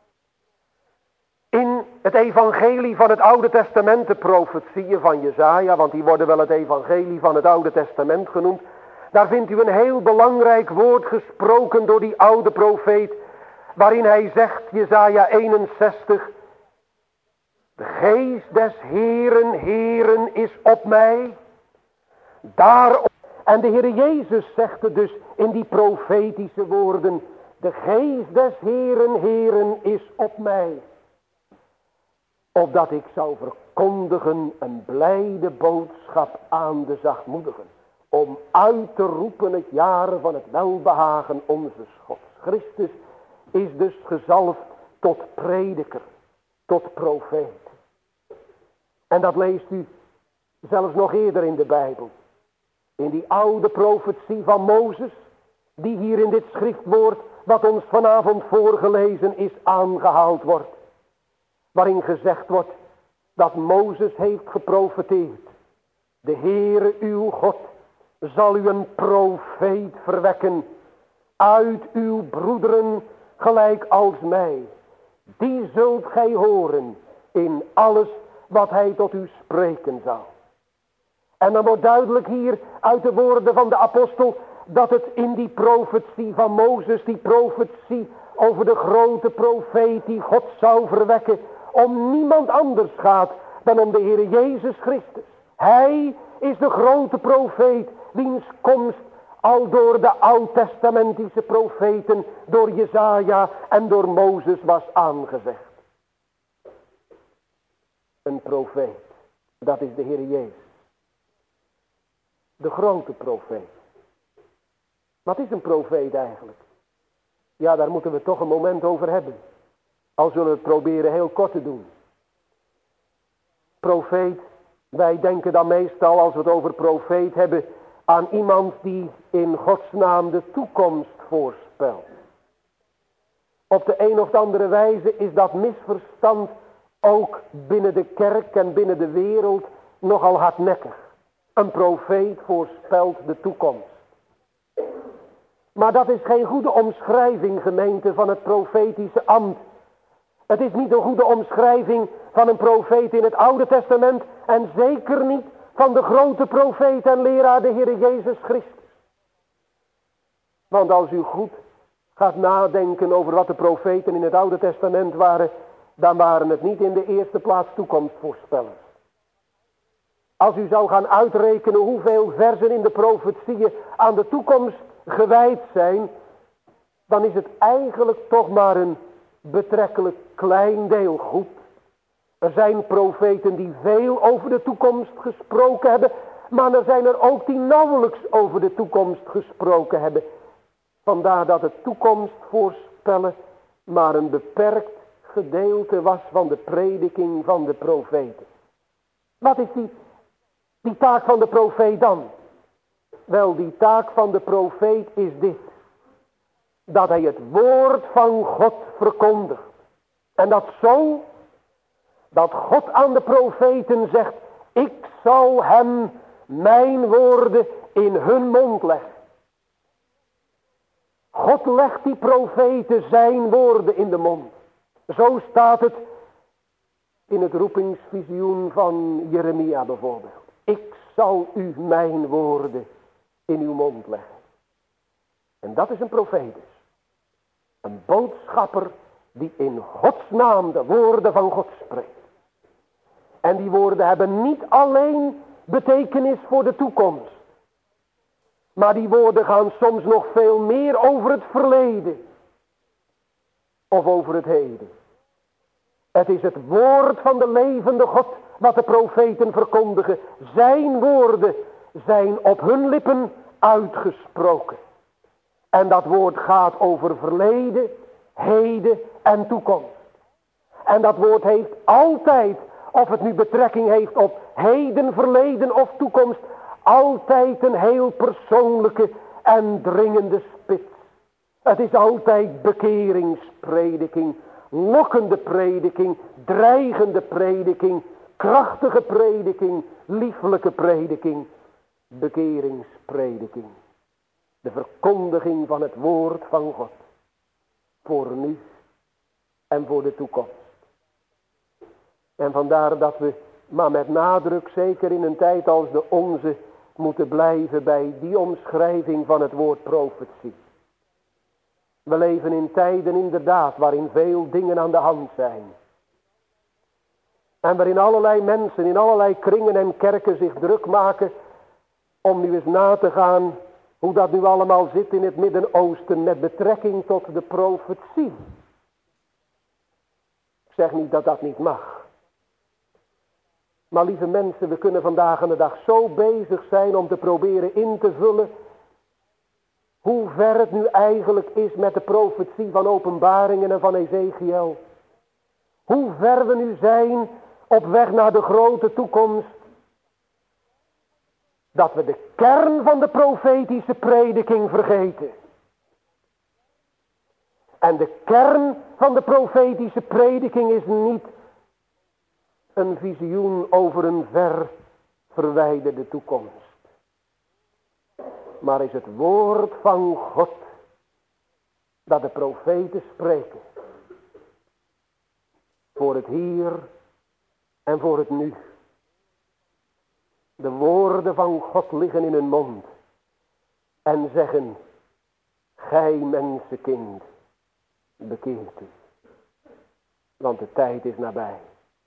In het evangelie van het Oude Testament, de profetieën van Jesaja, want die worden wel het evangelie van het Oude Testament genoemd. Daar vindt u een heel belangrijk woord gesproken door die oude profeet, waarin hij zegt, Jesaja eenenzestig, de geest des Heeren, Heeren is op mij. Daarop. En de Heer Jezus zegt het dus in die profetische woorden, de geest des Heeren, Heeren is op mij. Opdat ik zou verkondigen een blijde boodschap aan de zachtmoedigen. Om uit te roepen het jaar van het welbehagen onze Gods. Christus is dus gezalfd tot prediker, tot profeet. En dat leest u zelfs nog eerder in de Bijbel. In die oude profetie van Mozes, die hier in dit schriftwoord, wat ons vanavond voorgelezen is, aangehaald wordt. Waarin gezegd wordt dat Mozes heeft geprofeteerd. De Heere uw God zal u een profeet verwekken uit uw broederen gelijk als mij. Die zult gij horen in alles wat hij tot u spreken zal. En dan wordt duidelijk hier uit de woorden van de apostel dat het in die profetie van Mozes, die profetie over de grote profeet die God zou verwekken, om niemand anders gaat dan om de Heer Jezus Christus. Hij is de grote profeet, wiens komst al door de oud-testamentische profeten, door Jesaja en door Mozes was aangezegd. Een profeet, dat is de Heer Jezus. De grote profeet. Wat is een profeet eigenlijk? Ja, daar moeten we toch een moment over hebben. Al zullen we het proberen heel kort te doen. Profeet, wij denken dan meestal als we het over profeet hebben aan iemand die in Gods naam de toekomst voorspelt. Op de een of andere wijze is dat misverstand ook binnen de kerk en binnen de wereld nogal hardnekkig. Een profeet voorspelt de toekomst. Maar dat is geen goede omschrijving, gemeente, van het profetische ambt. Het is niet een goede omschrijving van een profeet in het Oude Testament en zeker niet van de grote profeet en leraar, de Heer Jezus Christus. Want als u goed gaat nadenken over wat de profeten in het Oude Testament waren, dan waren het niet in de eerste plaats toekomstvoorspellers. Als u zou gaan uitrekenen hoeveel versen in de profetieën aan de toekomst gewijd zijn, dan is het eigenlijk toch maar een betrekkelijk klein deel goed. Er zijn profeten die veel over de toekomst gesproken hebben, maar er zijn er ook die nauwelijks over de toekomst gesproken hebben. Vandaar dat het toekomstvoorspellen maar een beperkt gedeelte was van de prediking van de profeten. Wat is die, die taak van de profeet dan? Wel, die taak van de profeet is dit: dat hij het woord van God verkondigt. En dat zo, dat God aan de profeten zegt: ik zal hem mijn woorden in hun mond leggen. God legt die profeten zijn woorden in de mond. Zo staat het in het roepingsvisioen van Jeremia bijvoorbeeld. Ik zal u mijn woorden in uw mond leggen. En dat is een profeet dus. Een boodschapper die in Gods naam de woorden van God spreekt. En die woorden hebben niet alleen betekenis voor de toekomst. Maar die woorden gaan soms nog veel meer over het verleden. Of over het heden. Het is het woord van de levende God wat de profeten verkondigen. Zijn woorden zijn op hun lippen uitgesproken. En dat woord gaat over verleden, heden en toekomst. En dat woord heeft altijd, of het nu betrekking heeft op heden, verleden of toekomst, altijd een heel persoonlijke en dringende spits. Het is altijd bekeringsprediking, lokkende prediking, dreigende prediking, krachtige prediking, lieflijke prediking, bekeringsprediking. De verkondiging van het woord van God. Voor nu en voor de toekomst. En vandaar dat we, maar met nadruk, zeker in een tijd als de onze, moeten blijven bij die omschrijving van het woord profetie. We leven in tijden inderdaad waarin veel dingen aan de hand zijn. En waarin allerlei mensen in allerlei kringen en kerken zich druk maken om nu eens na te gaan hoe dat nu allemaal zit in het Midden-Oosten met betrekking tot de profetie. Ik zeg niet dat dat niet mag. Maar lieve mensen, we kunnen vandaag aan de dag zo bezig zijn om te proberen in te vullen hoe ver het nu eigenlijk is met de profetie van Openbaringen en van Ezekiel. Hoe ver we nu zijn op weg naar de grote toekomst. Dat we de kern van de profetische prediking vergeten. En de kern van de profetische prediking is niet een visioen over een ver verwijderde toekomst. Maar is het woord van God dat de profeten spreken. Voor het hier en voor het nu. De woorden van God liggen in hun mond. En zeggen: gij mensenkind, bekeert u. Want de tijd is nabij.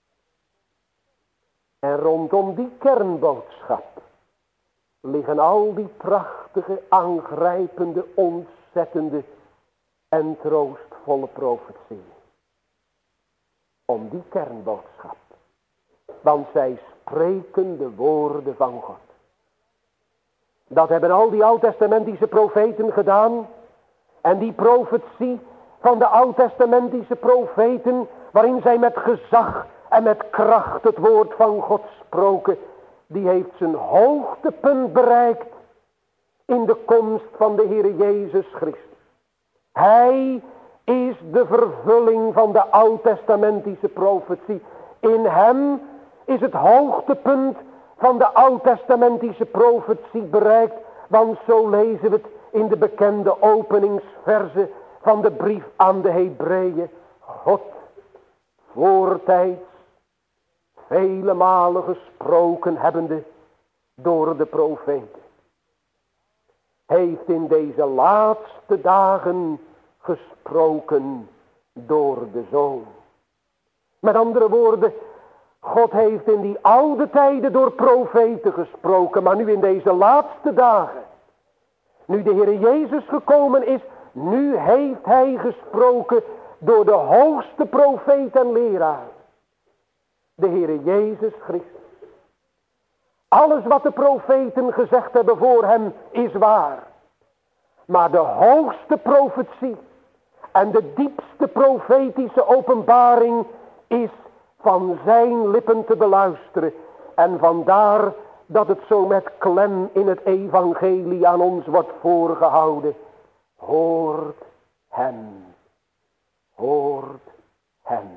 En rondom die kernboodschap liggen al die prachtige, aangrijpende, ontzettende en troostvolle profetieën. Om die kernboodschap. Want zij spreken de woorden van God. Dat hebben al die oud-testamentische profeten gedaan. En die profetie van de oud-testamentische profeten, waarin zij met gezag en met kracht het woord van God spraken, die heeft zijn hoogtepunt bereikt in de komst van de Heer Jezus Christus. Hij is de vervulling van de oud-testamentische profetie. In hem is het hoogtepunt van de oud-testamentische profetie bereikt. Want zo lezen we het in de bekende openingsverse van de brief aan de Hebreeën. God, voortijds, vele malen gesproken hebbende door de profeten, heeft in deze laatste dagen gesproken door de Zoon. Met andere woorden, God heeft in die oude tijden door profeten gesproken, maar nu in deze laatste dagen, nu de Heer Jezus gekomen is, nu heeft hij gesproken door de hoogste profeet en leraar, de Heer Jezus Christus. Alles wat de profeten gezegd hebben voor hem is waar. Maar de hoogste profetie en de diepste profetische openbaring is van zijn lippen te beluisteren. En vandaar dat het zo met klem in het evangelie aan ons wordt voorgehouden. Hoort hem. Hoort hem.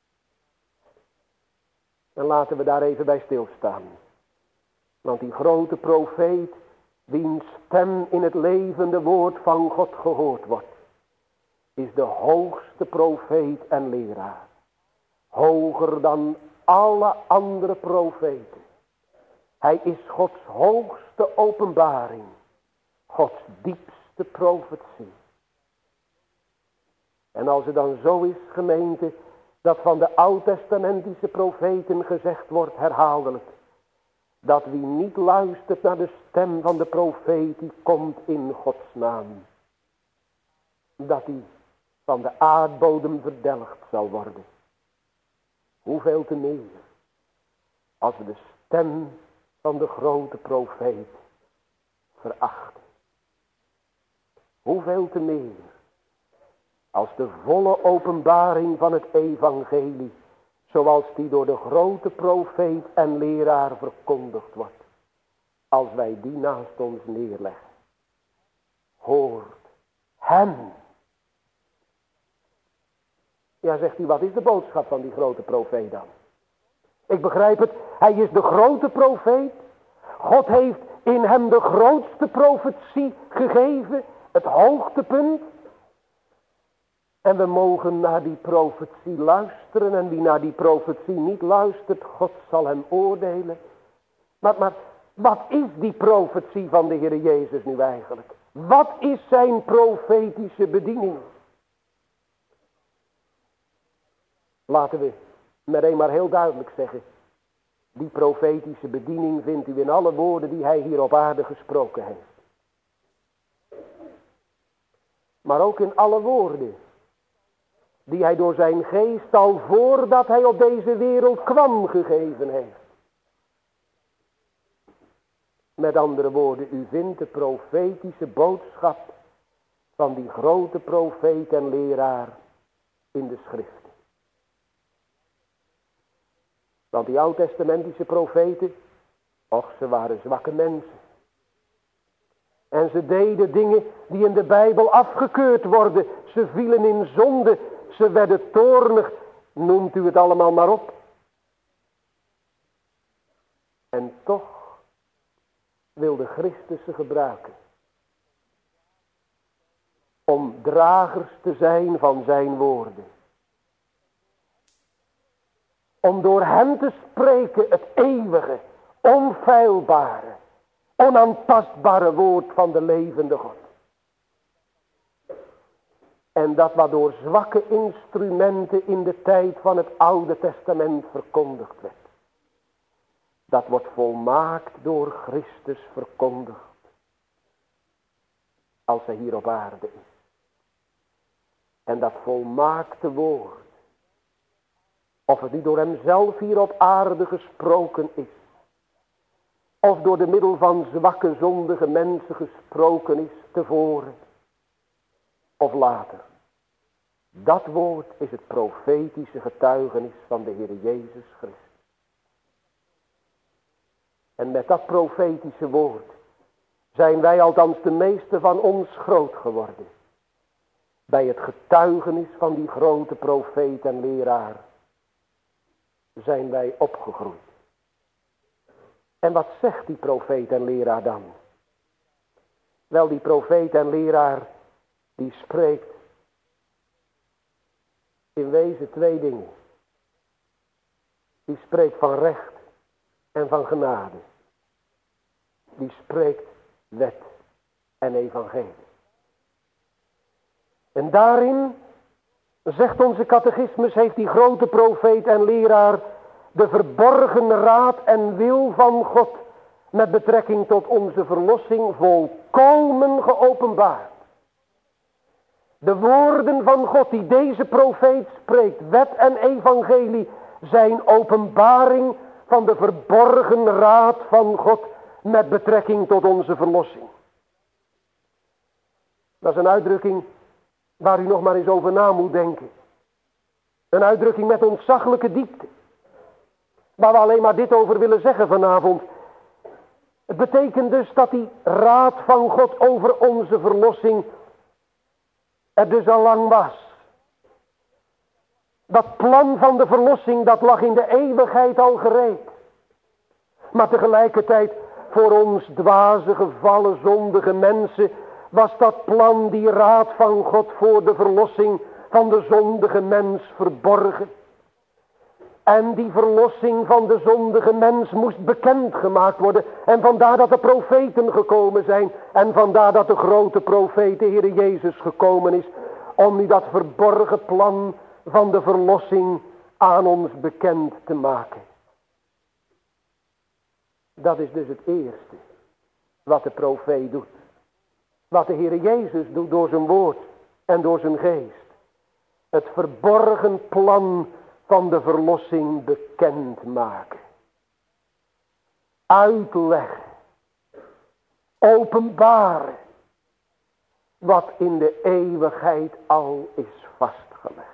En laten we daar even bij stilstaan. Want die grote profeet, wiens stem in het levende woord van God gehoord wordt, is de hoogste profeet en leraar. Hoger dan alle andere profeten. Hij is Gods hoogste openbaring. Gods diepste profetie. En als het dan zo is, gemeente, dat van de oud-testamentische profeten gezegd wordt herhaaldelijk, dat wie niet luistert naar de stem van de profeet die komt in Gods naam, dat hij van de aardbodem verdelgd zal worden. Hoeveel te meer als we de stem van de grote profeet verachten. Hoeveel te meer als de volle openbaring van het evangelie, zoals die door de grote profeet en leraar verkondigd wordt, als wij die naast ons neerleggen. Hoort hem. Ja, zegt hij, wat is de boodschap van die grote profeet dan? Ik begrijp het, hij is de grote profeet. God heeft in hem de grootste profetie gegeven, het hoogtepunt. En we mogen naar die profetie luisteren. En wie naar die profetie niet luistert, God zal hem oordelen. Maar, maar wat is die profetie van de Heer Jezus nu eigenlijk? Wat is zijn profetische bediening? Laten we meteen maar heel duidelijk zeggen. Die profetische bediening vindt u in alle woorden die hij hier op aarde gesproken heeft. Maar ook in alle woorden die hij door zijn geest al voordat hij op deze wereld kwam gegeven heeft. Met andere woorden, u vindt de profetische boodschap van die grote profeet en leraar in de schriften. Want die oud-testamentische profeten, och, ze waren zwakke mensen. En ze deden dingen die in de Bijbel afgekeurd worden. Ze vielen in zonde. Ze werden toornig. Noemt u het allemaal maar op. En toch wilde Christus ze gebruiken. Om dragers te zijn van zijn woorden. Om door hem te spreken het eeuwige, onfeilbare, onaantastbare woord van de levende God. En dat wat door zwakke instrumenten in de tijd van het Oude Testament verkondigd werd. Dat wordt volmaakt door Christus verkondigd. Als hij hier op aarde is. En dat volmaakte woord. Of het nu door hem zelf hier op aarde gesproken is. Of door de middel van zwakke zondige mensen gesproken is tevoren. Of later. Dat woord is het profetische getuigenis van de Heer Jezus Christus. En met dat profetische woord zijn wij, althans de meeste van ons, groot geworden. Bij het getuigenis van die grote profeet en leraar zijn wij opgegroeid. En wat zegt die profeet en leraar dan? Wel, die profeet en leraar die spreekt in wezen twee dingen. Die spreekt van recht en van genade. Die spreekt wet en evangelie. En daarin Zegt onze catechismus, heeft die grote profeet en leraar de verborgen raad en wil van God met betrekking tot onze verlossing volkomen geopenbaard. De woorden van God die deze profeet spreekt, wet en evangelie, zijn openbaring van de verborgen raad van God met betrekking tot onze verlossing. Dat is een uitdrukking waar u nog maar eens over na moet denken. Een uitdrukking met ontzaglijke diepte. Waar we alleen maar dit over willen zeggen vanavond. Het betekent dus dat die raad van God over onze verlossing er dus al lang was. Dat plan van de verlossing, dat lag in de eeuwigheid al gereed. Maar tegelijkertijd voor ons dwaze, gevallen, zondige mensen was dat plan, die raad van God voor de verlossing van de zondige mens verborgen. En die verlossing van de zondige mens moest bekendgemaakt worden. En vandaar dat de profeten gekomen zijn. En vandaar dat de grote profeet, de Heer Jezus, gekomen is. Om nu dat verborgen plan van de verlossing aan ons bekend te maken. Dat is dus het eerste wat de profeet doet. Wat de Heer Jezus doet door zijn woord en door zijn geest. Het verborgen plan van de verlossing bekend maken. Uitleggen. Openbaren. Wat in de eeuwigheid al is vastgelegd.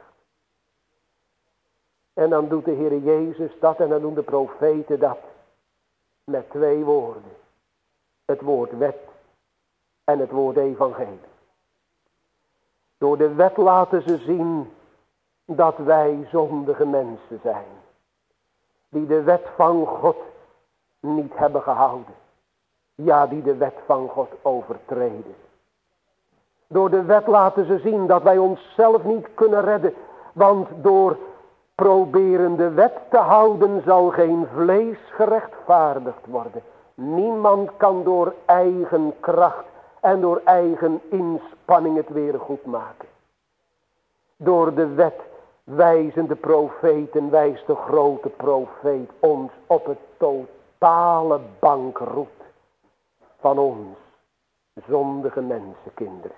En dan doet de Heer Jezus dat en dan doen de profeten dat. Met twee woorden. Het woord wet en het woord evangelie. Door de wet laten ze zien dat wij zondige mensen zijn. Die de wet van God niet hebben gehouden. Ja, die de wet van God overtreden. Door de wet laten ze zien dat wij onszelf niet kunnen redden. Want door proberen de wet te houden zal geen vlees gerechtvaardigd worden. Niemand kan door eigen kracht en door eigen inspanning het weer goed maken. Door de wet wijzen de profeten, wijst de grote profeet ons op het totale bankroet van ons zondige mensenkinderen.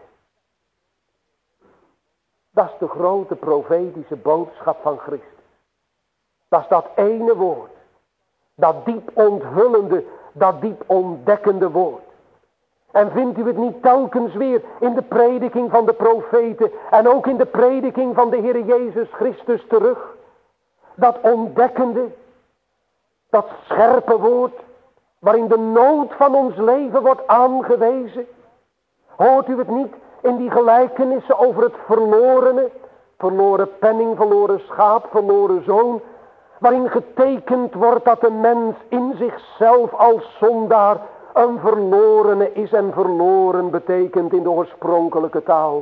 Dat is de grote profetische boodschap van Christus. Dat is dat ene woord. Dat diep onthullende, dat diep ontdekkende woord. En vindt u het niet telkens weer in de prediking van de profeten en ook in de prediking van de Heer Jezus Christus terug? Dat ontdekkende, dat scherpe woord waarin de nood van ons leven wordt aangewezen. Hoort u het niet in die gelijkenissen over het verlorene, verloren penning, verloren schaap, verloren zoon, waarin getekend wordt dat de mens in zichzelf als zondaar een verlorene is, en verloren betekent in de oorspronkelijke taal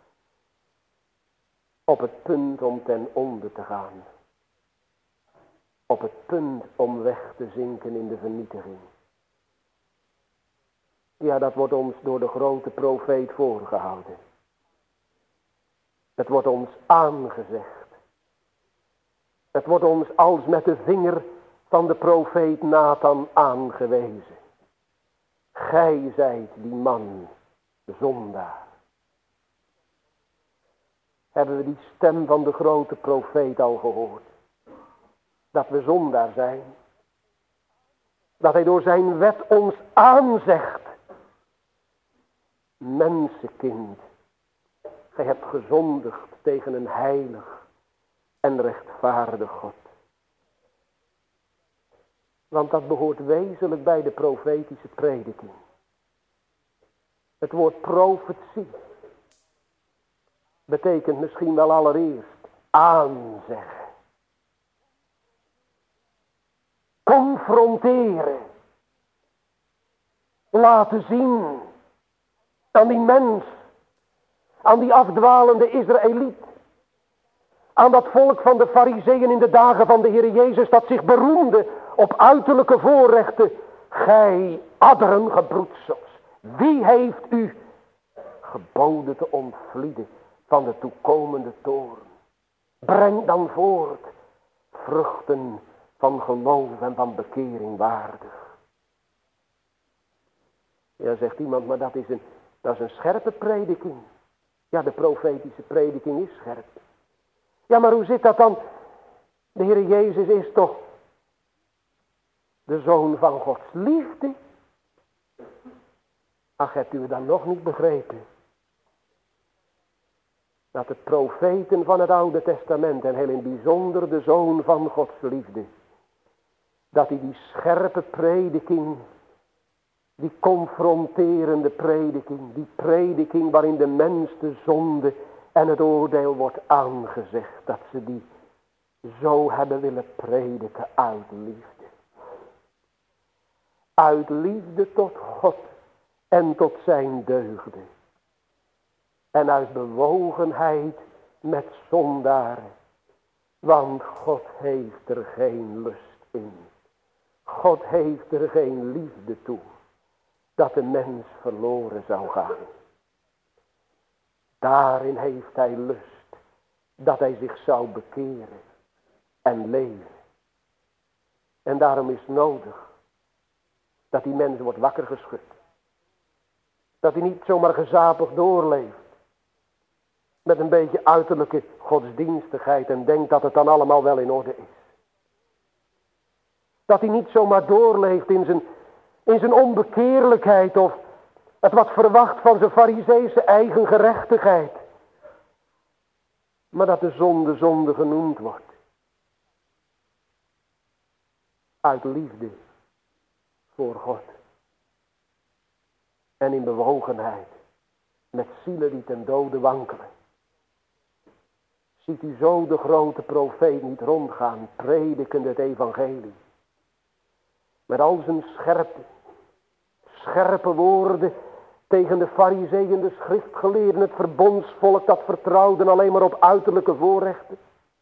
op het punt om ten onder te gaan. Op het punt om weg te zinken in de vernietiging. Ja, dat wordt ons door de grote profeet voorgehouden. Het wordt ons aangezegd. Het wordt ons als met de vinger van de profeet Nathan aangewezen. Gij zijt die man, zondaar. Hebben we die stem van de grote profeet al gehoord? Dat we zondaar zijn. Dat hij door zijn wet ons aanzegt. Mensenkind, gij hebt gezondigd tegen een heilig en rechtvaardig God. Want dat behoort wezenlijk bij de profetische prediking. Het woord profetie betekent misschien wel allereerst aanzeggen. Confronteren. Laten zien aan die mens, aan die afdwalende Israëliet, aan dat volk van de Farizeeën in de dagen van de Heer Jezus, dat zich beroemde op uiterlijke voorrechten. Gij adderen gebroedsels, wie heeft u geboden te ontvlieden van de toekomende toorn? Breng dan voort vruchten van geloof en van bekering waardig. Ja, zegt iemand, maar dat is een, dat is een scherpe prediking. Ja, de profetische prediking is scherp. Ja, maar hoe zit dat dan? De Heer Jezus is toch de Zoon van Gods liefde? Ach, hebt u het dan nog niet begrepen? Dat de profeten van het Oude Testament, en heel in het bijzonder de Zoon van Gods liefde, dat hij die scherpe prediking, die confronterende prediking, die prediking waarin de mens de zonde en het oordeel wordt aangezegd, dat ze die zo hebben willen prediken uit liefde. Uit liefde tot God en tot zijn deugden. En uit bewogenheid met zondaren. Want God heeft er geen lust in. God heeft er geen liefde toe. Dat de mens verloren zou gaan. Daarin heeft hij lust. Dat hij zich zou bekeren. En leven. En daarom is nodig. Dat die mens wordt wakker geschud. Dat hij niet zomaar gezapig doorleeft. Met een beetje uiterlijke godsdienstigheid en denkt dat het dan allemaal wel in orde is. Dat hij niet zomaar doorleeft in zijn, in zijn onbekeerlijkheid of het wat verwacht van zijn fariseese eigen gerechtigheid. Maar dat de zonde zonde genoemd wordt. Uit liefde voor God. En in bewogenheid met zielen die ten dode wankelen. Ziet u zo de grote profeet niet rondgaan, predikende het evangelie. Met al zijn scherpte, scherpe woorden tegen de farizeeën, de schriftgeleerden, het verbondsvolk dat vertrouwden alleen maar op uiterlijke voorrechten.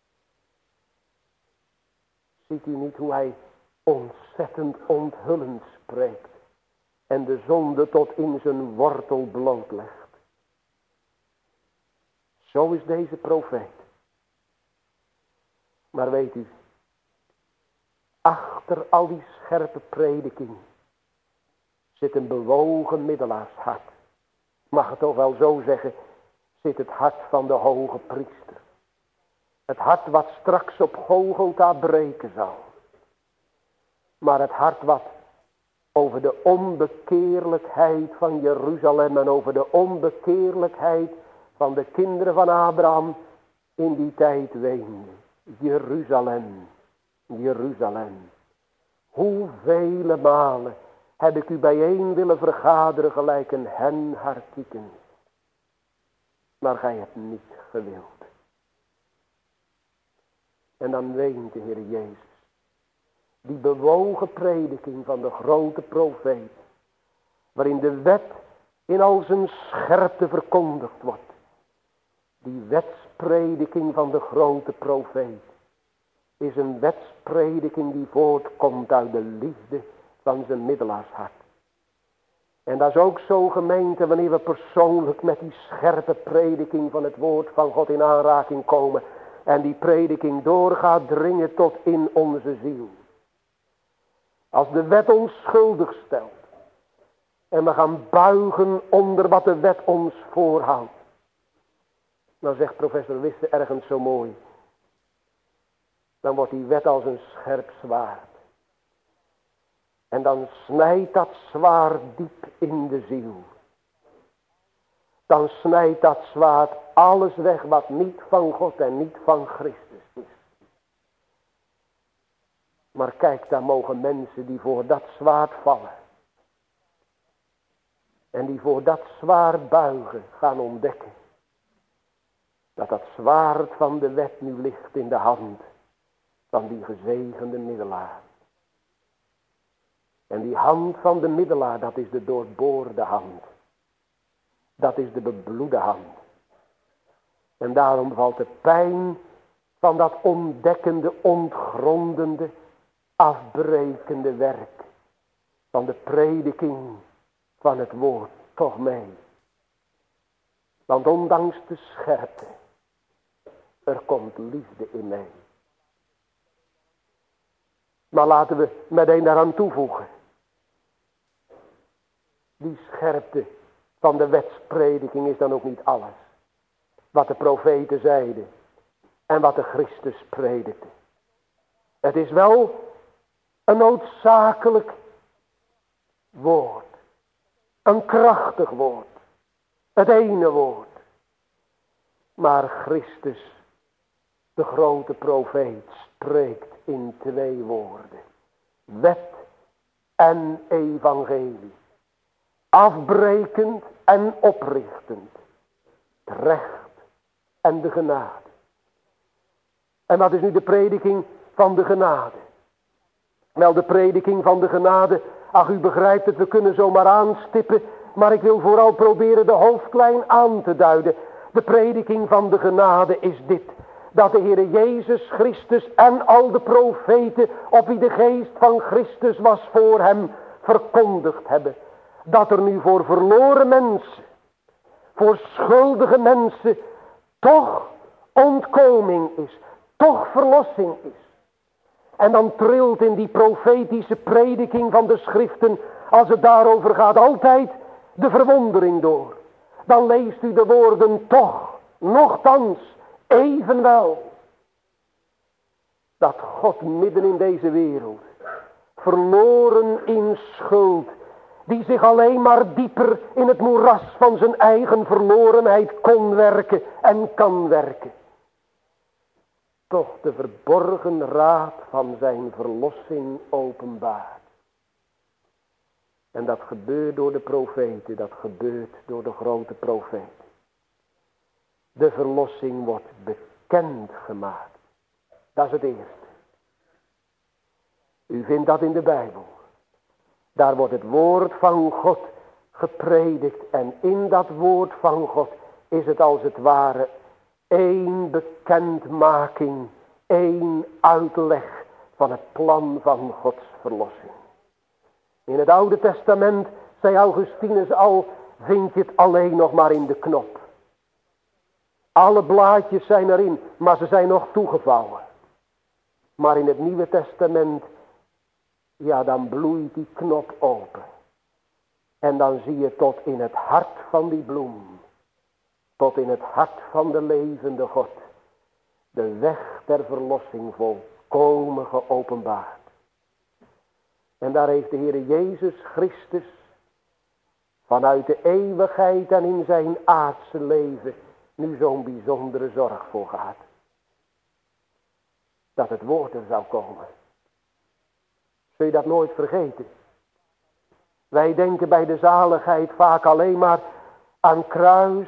Ziet u niet hoe hij ontzettend onthullend spreekt en de zonde tot in zijn wortel blootlegt. Zo is deze profeet. Maar weet u, achter al die scherpe prediking zit een bewogen middelaarshart. Mag het toch wel zo zeggen, zit het hart van de hoge priester. Het hart wat straks op Golgotha breken zal. Maar het hart wat over de onbekeerlijkheid van Jeruzalem en over de onbekeerlijkheid van de kinderen van Abraham in die tijd weende. Jeruzalem, Jeruzalem. Hoevele malen heb ik u bijeen willen vergaderen gelijk een hen haar kieken. Maar gij hebt niet gewild. En dan weent de Heer Jezus. Die bewogen prediking van de grote profeet. Waarin de wet in al zijn scherpte verkondigd wordt. Die wetsprediking van de grote profeet is een wetsprediking die voortkomt uit de liefde van zijn middelaarshart. En dat is ook zo, gemeente, wanneer we persoonlijk met die scherpe prediking van het woord van God in aanraking komen. En die prediking doorgaat dringen tot in onze ziel. Als de wet ons schuldig stelt. En we gaan buigen onder wat de wet ons voorhoudt. Dan zegt professor Wisse ergens zo mooi. Dan wordt die wet als een scherp zwaard. En dan snijdt dat zwaard diep in de ziel. Dan snijdt dat zwaard alles weg wat niet van God en niet van Christus is. Maar kijk, daar mogen mensen die voor dat zwaard vallen. En die voor dat zwaard buigen gaan ontdekken. Dat dat zwaard van de wet nu ligt in de hand van die gezegende middelaar. En die hand van de middelaar, dat is de doorboorde hand. Dat is de bebloede hand. En daarom valt de pijn van dat ontdekkende, ontgrondende, afbrekende werk van de prediking van het woord toch mee. Want ondanks de scherpte Er komt liefde in mij. Maar laten we meteen daaraan toevoegen. Die scherpte van de wetsprediking is dan ook niet alles. Wat de profeten zeiden. En wat de Christus predikte. Het is wel een noodzakelijk woord. Een krachtig woord. Het ene woord. Maar Christus, de grote profeet, spreekt in twee woorden. Wet en evangelie. Afbrekend en oprichtend. Het recht en de genade. En wat is nu de prediking van de genade? Wel, de prediking van de genade, ach, u begrijpt het, we kunnen zomaar aanstippen, maar ik wil vooral proberen de hoofdlijn aan te duiden. De prediking van de genade is dit: dat de Heere Jezus Christus en al de profeten, op wie de geest van Christus was voor hem, verkondigd hebben. Dat er nu voor verloren mensen, voor schuldige mensen, toch ontkoming is, toch verlossing is. En dan trilt in die profetische prediking van de schriften, als het daarover gaat, altijd de verwondering door. Dan leest u de woorden toch, nochtans, evenwel. Dat God midden in deze wereld, verloren in schuld, die zich alleen maar dieper in het moeras van zijn eigen verlorenheid kon werken en kan werken, toch de verborgen raad van zijn verlossing openbaart. En dat gebeurt door de profeten, dat gebeurt door de grote profeten. De verlossing wordt bekend gemaakt. Dat is het eerste. U vindt dat in de Bijbel. Daar wordt het woord van God gepredikt. En in dat woord van God is het als het ware één bekendmaking, één uitleg van het plan van Gods verlossing. In het Oude Testament, zei Augustinus al, vind je het alleen nog maar in de knop. Alle blaadjes zijn erin, maar ze zijn nog toegevouwen. Maar in het Nieuwe Testament, ja, dan bloeit die knop open. En dan zie je tot in het hart van die bloem, tot in het hart van de levende God, de weg der verlossing volkomen geopenbaard. En daar heeft de Heere Jezus Christus vanuit de eeuwigheid en in zijn aardse leven nu zo'n bijzondere zorg voor gehad. Dat het woord er zou komen. Zul je dat nooit vergeten? Wij denken bij de zaligheid vaak alleen maar aan kruis,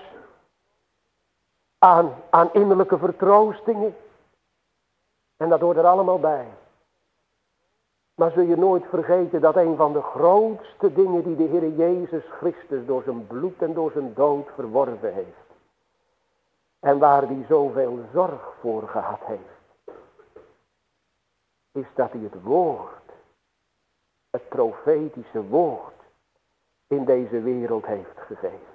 aan, aan innerlijke vertroostingen. En dat hoort er allemaal bij. Maar zul je nooit vergeten dat een van de grootste dingen die de Heer Jezus Christus door zijn bloed en door zijn dood verworven heeft. En waar hij zoveel zorg voor gehad heeft. Is dat hij het woord, het profetische woord, in deze wereld heeft gegeven.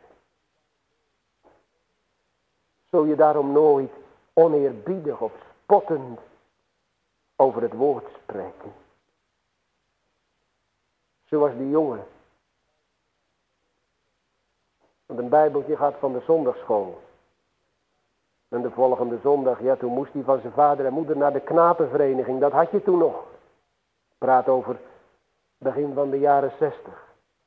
Zul je daarom nooit oneerbiedig of spottend over het woord spreken. Zoals die jongen. Want een bijbeltje gaat van de zondagschool. En de volgende zondag, ja, toen moest hij van zijn vader en moeder naar de knapenvereniging. Dat had je toen nog. Praat over begin van de jaren zestig.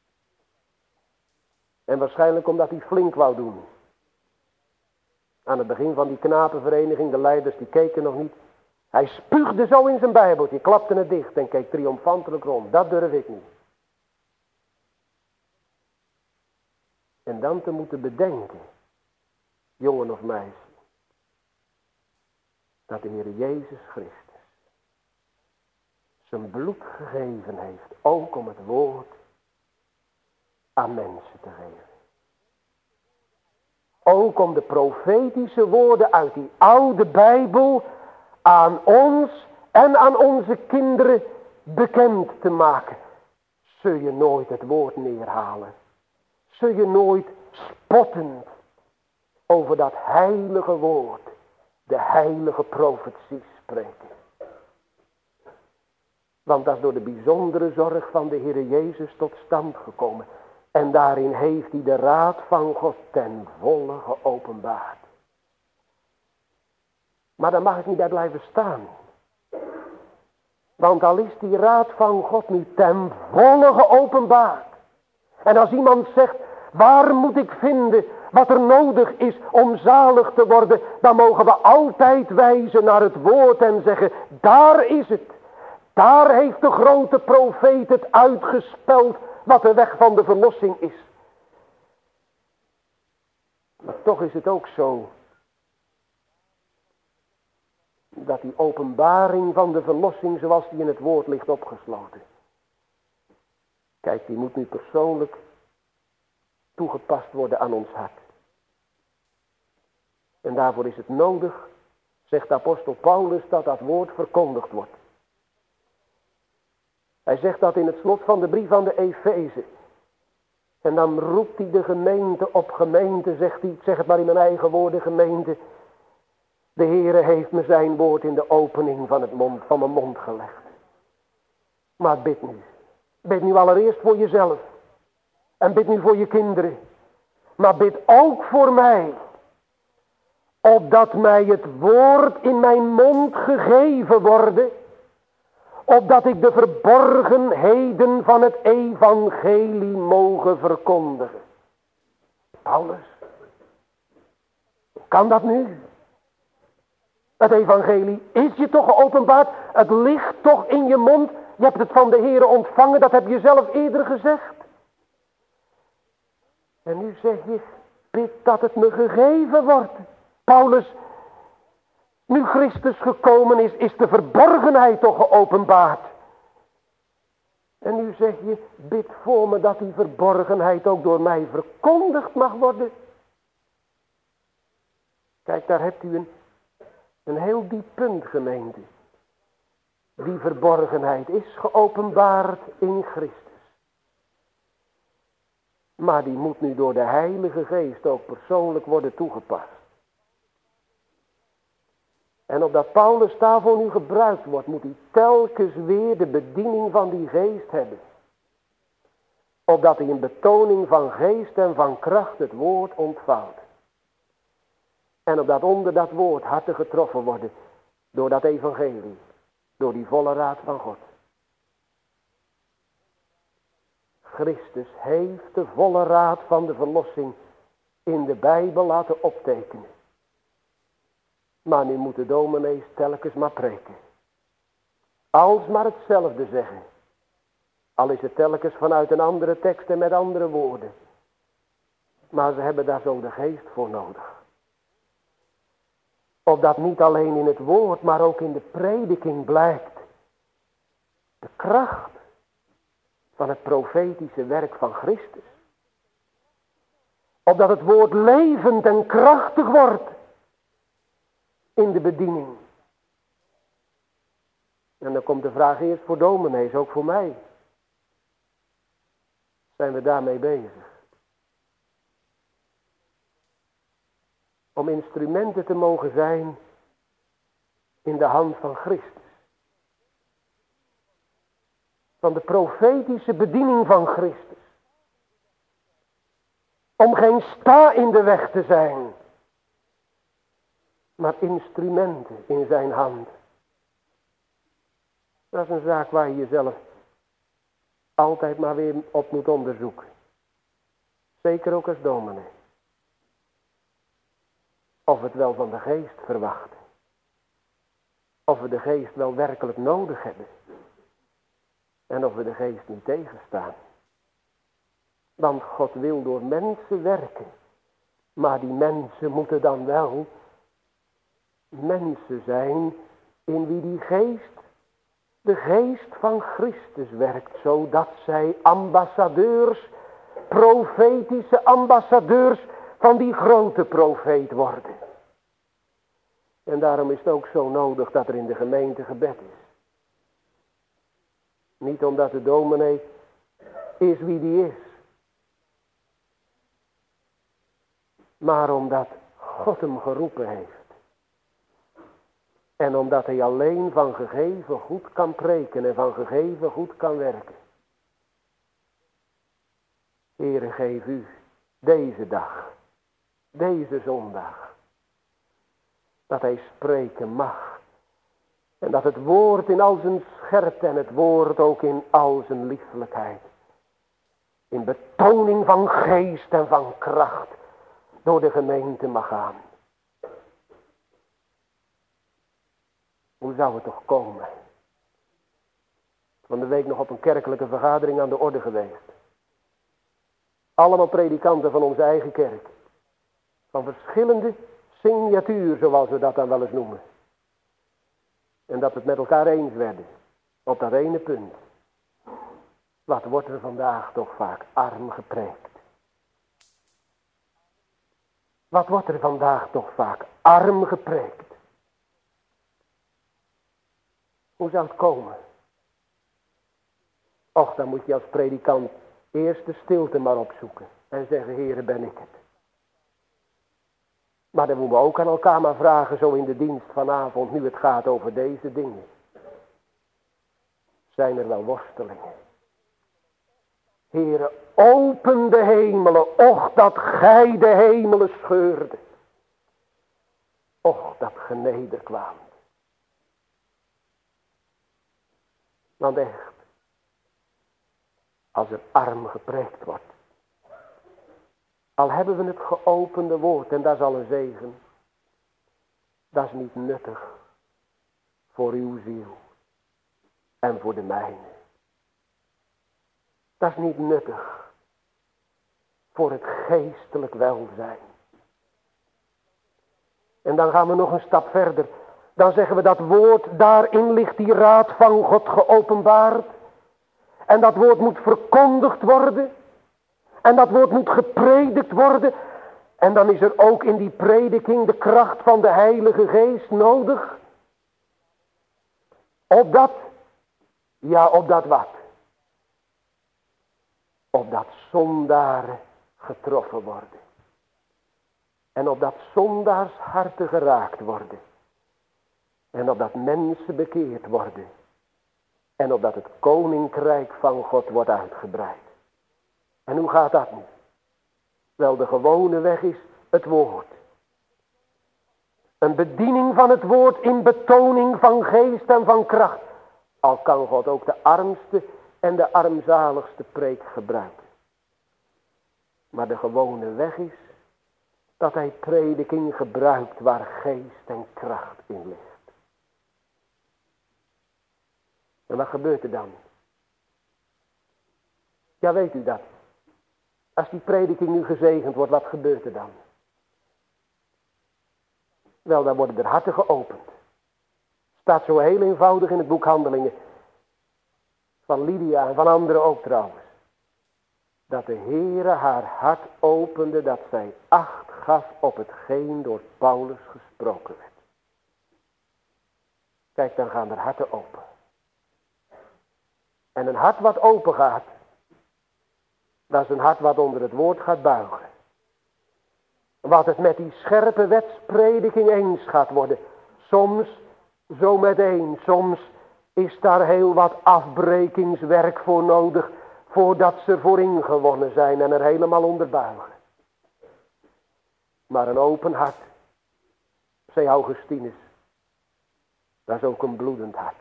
En waarschijnlijk omdat hij flink wou doen. Aan het begin van die knapenvereniging, de leiders die keken nog niet. Hij spuugde zo in zijn bijbeltje, klapte het dicht en keek triomfantelijk rond. Dat durf ik niet. En dan te moeten bedenken, jongen of meisje, dat de Heer Jezus Christus zijn bloed gegeven heeft, ook om het woord aan mensen te geven. Ook om de profetische woorden uit die oude Bijbel aan ons en aan onze kinderen bekend te maken. Zul je nooit het woord neerhalen. Zul je nooit spotten over dat heilige woord. de heilige profetie spreken. Want dat is door de bijzondere zorg van de Heere Jezus tot stand gekomen. En daarin heeft hij de raad van God ten volle geopenbaard. Maar daar mag ik niet bij blijven staan. Want al is die raad van God nu ten volle geopenbaard. En als iemand zegt, waar moet ik vinden wat er nodig is om zalig te worden, dan mogen we altijd wijzen naar het woord en zeggen, daar is het. Daar heeft de grote profeet het uitgespeld wat de weg van de verlossing is. Maar toch is het ook zo dat die openbaring van de verlossing zoals die in het woord ligt opgesloten. Kijk, die moet nu persoonlijk toegepast worden aan ons hart. En daarvoor is het nodig, zegt de apostel Paulus, dat dat woord verkondigd wordt. Hij zegt dat in het slot van de brief aan de Efeze. En dan roept hij de gemeente op gemeente, zegt hij, ik zeg het maar in mijn eigen woorden, gemeente. De Heere heeft me zijn woord in de opening van, het mond, van mijn mond gelegd. Maar bid nu. Bid nu allereerst voor jezelf. En bid nu voor je kinderen. Maar bid ook voor mij. Opdat mij het woord in mijn mond gegeven worden. Opdat ik de verborgenheden van het evangelie mogen verkondigen. Paulus. Kan dat nu? Het evangelie is je toch geopenbaard. Het ligt toch in je mond. Je hebt het van de Heere ontvangen. Dat heb je zelf eerder gezegd. En nu zeg je, bid dat het me gegeven wordt. Paulus, nu Christus gekomen is, is de verborgenheid toch geopenbaard. En nu zeg je, bid voor me dat die verborgenheid ook door mij verkondigd mag worden. Kijk, daar hebt u een, een heel diep punt, gemeente. Die verborgenheid is geopenbaard in Christus. Maar die moet nu door de Heilige Geest ook persoonlijk worden toegepast. En opdat Paulus daarvoor nu gebruikt wordt, moet hij telkens weer de bediening van die geest hebben. Opdat hij in betoning van geest en van kracht het woord ontvouwt. En opdat onder dat woord harten getroffen worden door dat evangelie. Door die volle raad van God. Christus heeft de volle raad van de verlossing in de Bijbel laten optekenen. Maar nu moeten dominees telkens maar preken. Als maar hetzelfde zeggen. Al is het telkens vanuit een andere tekst en met andere woorden. Maar ze hebben daar zo de geest voor nodig. Opdat niet alleen in het woord, maar ook in de prediking blijkt de kracht van het profetische werk van Christus. Opdat het woord levend en krachtig wordt in de bediening. En dan komt de vraag eerst voor dominees, ook voor mij. Zijn we daarmee bezig? Om instrumenten te mogen zijn in de hand van Christus. Van de profetische bediening van Christus. Om geen sta in de weg te zijn. Maar instrumenten in zijn hand. Dat is een zaak waar je jezelf altijd maar weer op moet onderzoeken. Zeker ook als dominee. Of we het wel van de geest verwachten. Of we de geest wel werkelijk nodig hebben. En of we de geest niet tegenstaan. Want God wil door mensen werken. Maar die mensen moeten dan wel mensen zijn in wie die geest, de geest van Christus werkt. Zodat zij ambassadeurs, profetische ambassadeurs van die grote profeet worden. En daarom is het ook zo nodig dat er in de gemeente gebed is. Niet omdat de dominee is wie die is. Maar omdat God hem geroepen heeft. En omdat hij alleen van gegeven goed kan preken en van gegeven goed kan werken. Heere, geef u deze dag, deze zondag, dat hij spreken mag. En dat het woord in al zijn scherpte en het woord ook in al zijn liefelijkheid, in betoning van geest en van kracht, door de gemeente mag gaan. Hoe zou het toch komen? Van de week nog op een kerkelijke vergadering aan de orde geweest. Allemaal predikanten van onze eigen kerk. Van verschillende signatuur, zoals we dat dan wel eens noemen. En dat we het met elkaar eens werden. Op dat ene punt. Wat wordt er vandaag toch vaak arm gepreekt. Wat wordt er vandaag toch vaak arm gepreekt. Hoe zou het komen? Och, dan moet je als predikant eerst de stilte maar opzoeken. En zeggen, Heere, ben ik het. Maar dan moeten we ook aan elkaar maar vragen, zo in de dienst vanavond, nu het gaat over deze dingen. Zijn er wel worstelingen? Heere, open de hemelen, och dat gij de hemelen scheurde. Och, dat geneder kwam. Want echt, als er arm gepreekt wordt, al hebben we het geopende woord, en dat is al een zegen, dat is niet nuttig voor uw ziel en voor de mijne. Dat is niet nuttig voor het geestelijk welzijn. En dan gaan we nog een stap verder. Dan zeggen we dat woord, daarin ligt die raad van God geopenbaard. En dat woord moet verkondigd worden. En dat woord moet gepredikt worden. En dan is er ook in die prediking de kracht van de Heilige Geest nodig. Opdat, ja opdat wat? Opdat zondaren getroffen worden. En opdat zondaars harten geraakt worden. En opdat mensen bekeerd worden. En opdat het koninkrijk van God wordt uitgebreid. En hoe gaat dat nu? Wel, de gewone weg is het woord. Een bediening van het woord in betoning van geest en van kracht. Al kan God ook de armste en de armzaligste preek gebruiken. Maar de gewone weg is dat hij prediking gebruikt waar geest en kracht in ligt. En wat gebeurt er dan? Ja, weet u dat? Als die prediking nu gezegend wordt, wat gebeurt er dan? Wel, dan worden er harten geopend. Staat zo heel eenvoudig in het boek Handelingen. Van Lydia en van anderen ook trouwens. Dat de Heere haar hart opende, dat zij acht gaf op hetgeen door Paulus gesproken werd. Kijk, dan gaan er harten open. En een hart wat open gaat, dat is een hart wat onder het woord gaat buigen. Wat het met die scherpe wetsprediking eens gaat worden. Soms zo meteen, soms is daar heel wat afbrekingswerk voor nodig, voordat ze voor ingewonnen zijn en er helemaal onder buigen. Maar een open hart, zei Augustinus, dat is ook een bloedend hart.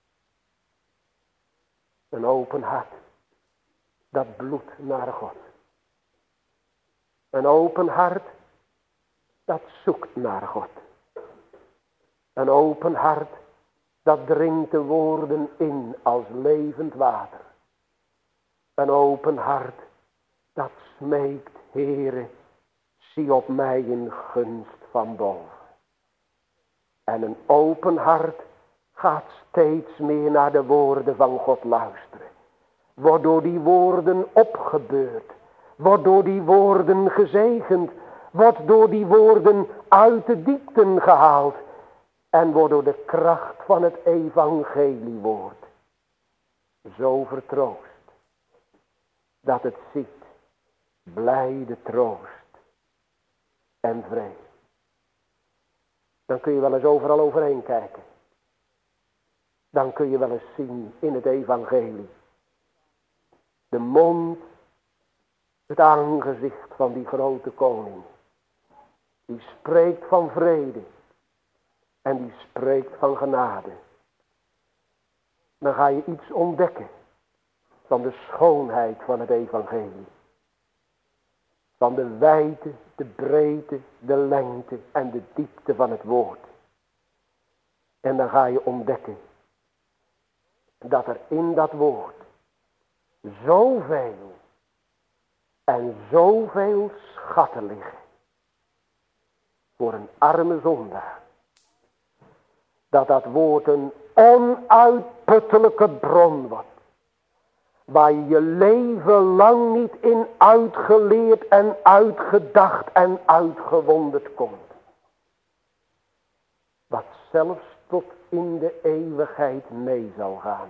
Een open hart, dat bloedt naar God. Een open hart, dat zoekt naar God. Een open hart, dat dringt de woorden in als levend water. Een open hart, dat smeekt, Heere, zie op mij in gunst van boven. En een open hart gaat steeds meer naar de woorden van God luisteren. Wordt door die woorden opgebeurd. Wordt door die woorden gezegend. Wordt door die woorden uit de diepten gehaald. En wordt door de kracht van het evangeliewoord zo vertroost. Dat het ziet, blijde troost en vrede. Dan kun je wel eens overal overheen kijken. Dan kun je wel eens zien in het evangelie. De mond, het aangezicht van die grote koning. Die spreekt van vrede. En die spreekt van genade. Dan ga je iets ontdekken van de schoonheid van het evangelie. Van de wijdte, de breedte, de lengte en de diepte van het woord. En dan ga je ontdekken dat er in dat woord zoveel en zoveel schatten liggen voor een arme zondaar. Dat dat woord een onuitputtelijke bron wordt. Waar je je leven lang niet in uitgeleerd en uitgedacht en uitgewonderd komt. Wat zelfs tot in de eeuwigheid mee zal gaan.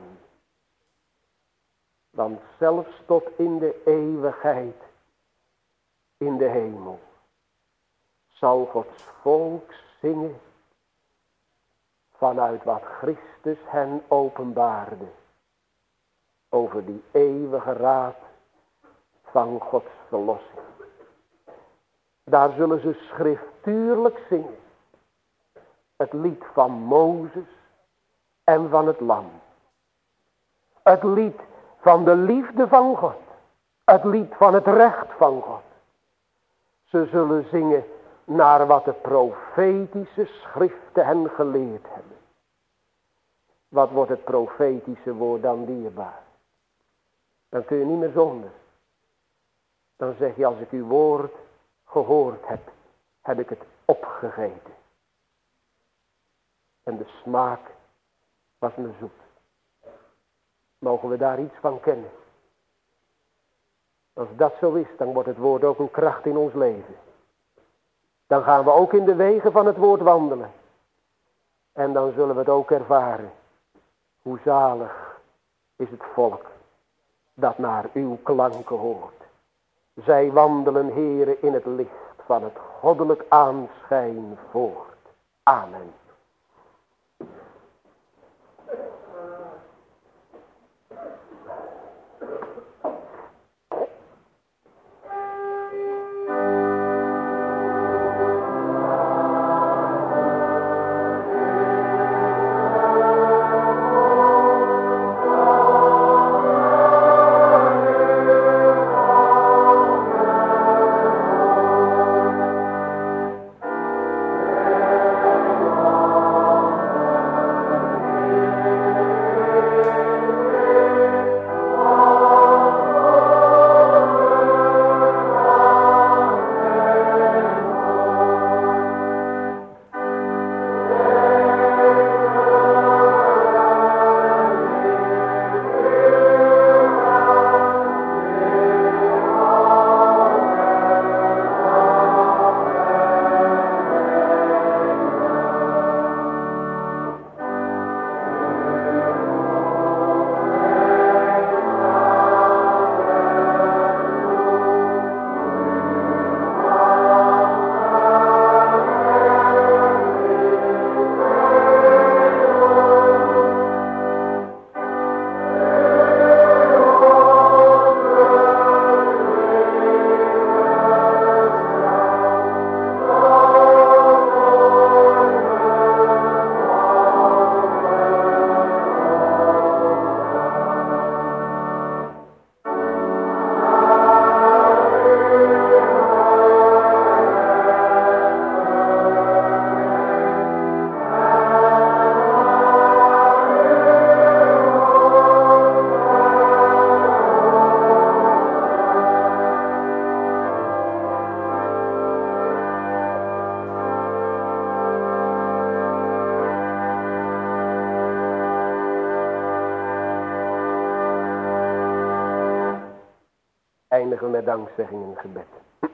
Want zelfs tot in de eeuwigheid in de hemel zal Gods volk zingen vanuit wat Christus hen openbaarde. Over die eeuwige raad van Gods verlossing. Daar zullen ze schriftuurlijk zingen. Het lied van Mozes en van het lam. Het lied van de liefde van God. Het lied van het recht van God. Ze zullen zingen naar wat de profetische schriften hen geleerd hebben. Wat wordt het profetische woord dan dierbaar? Dan kun je niet meer zonder. Dan zeg je, als ik uw woord gehoord heb, heb ik het opgegeten. En de smaak was me zoet. Mogen we daar iets van kennen? Als dat zo is, dan wordt het woord ook een kracht in ons leven. Dan gaan we ook in de wegen van het woord wandelen. En dan zullen we het ook ervaren. Hoe zalig is het volk dat naar uw klanken hoort. Zij wandelen, Heere, in het licht van het goddelijk aanschijn voort. Amen. Eindigen we met dankzegging in het gebed.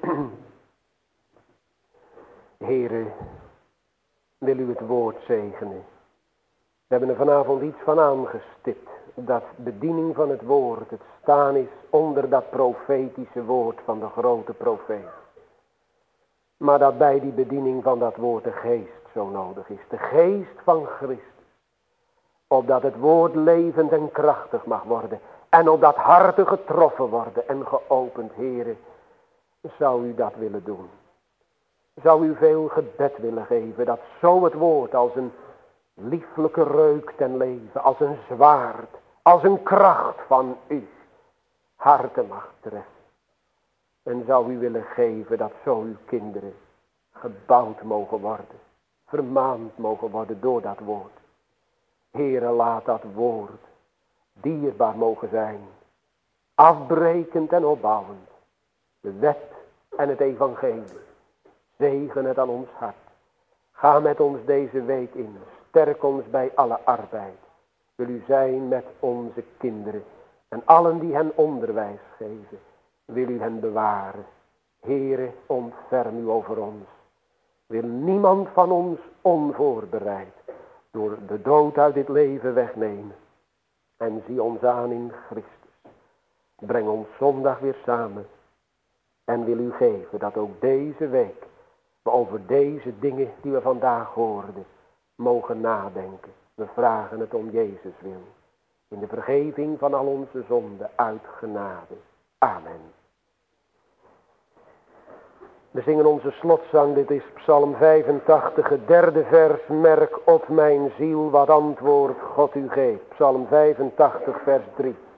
Heere, wil u het woord zegenen. We hebben er vanavond iets van aangestipt. Dat bediening van het woord, het staan is onder dat profetische woord van de grote profeet. Maar dat bij die bediening van dat woord de geest zo nodig is. De geest van Christus. Opdat het woord levend en krachtig mag worden. En opdat harten getroffen worden en geopend, Heere. Zou u dat willen doen? Zou u veel gebed willen geven, dat zo het woord als een lieflijke reuk ten leven, als een zwaard, als een kracht van u, harten mag treffen. En zou u willen geven dat zo uw kinderen gebouwd mogen worden, vermaand mogen worden door dat woord. Heere, laat dat woord dierbaar mogen zijn, afbrekend en opbouwend. De wet en het evangelie. Zegen het aan ons hart. Ga met ons deze week in. Sterk ons bij alle arbeid. Wil u zijn met onze kinderen. En allen die hen onderwijs geven. Wil u hen bewaren. Heere, ontferm u over ons. Wil niemand van ons onvoorbereid door de dood uit dit leven wegnemen. En zie ons aan in Christus. Breng ons zondag weer samen. En wil u geven dat ook deze week we over deze dingen die we vandaag hoorden mogen nadenken. We vragen het om Jezus wil. In de vergeving van al onze zonden uit genade. Amen. We zingen onze slotzang. Dit is Psalm vijfentachtig, het derde vers. Merk op mijn ziel wat antwoord God u geeft. Psalm vijfentachtig, vers drie.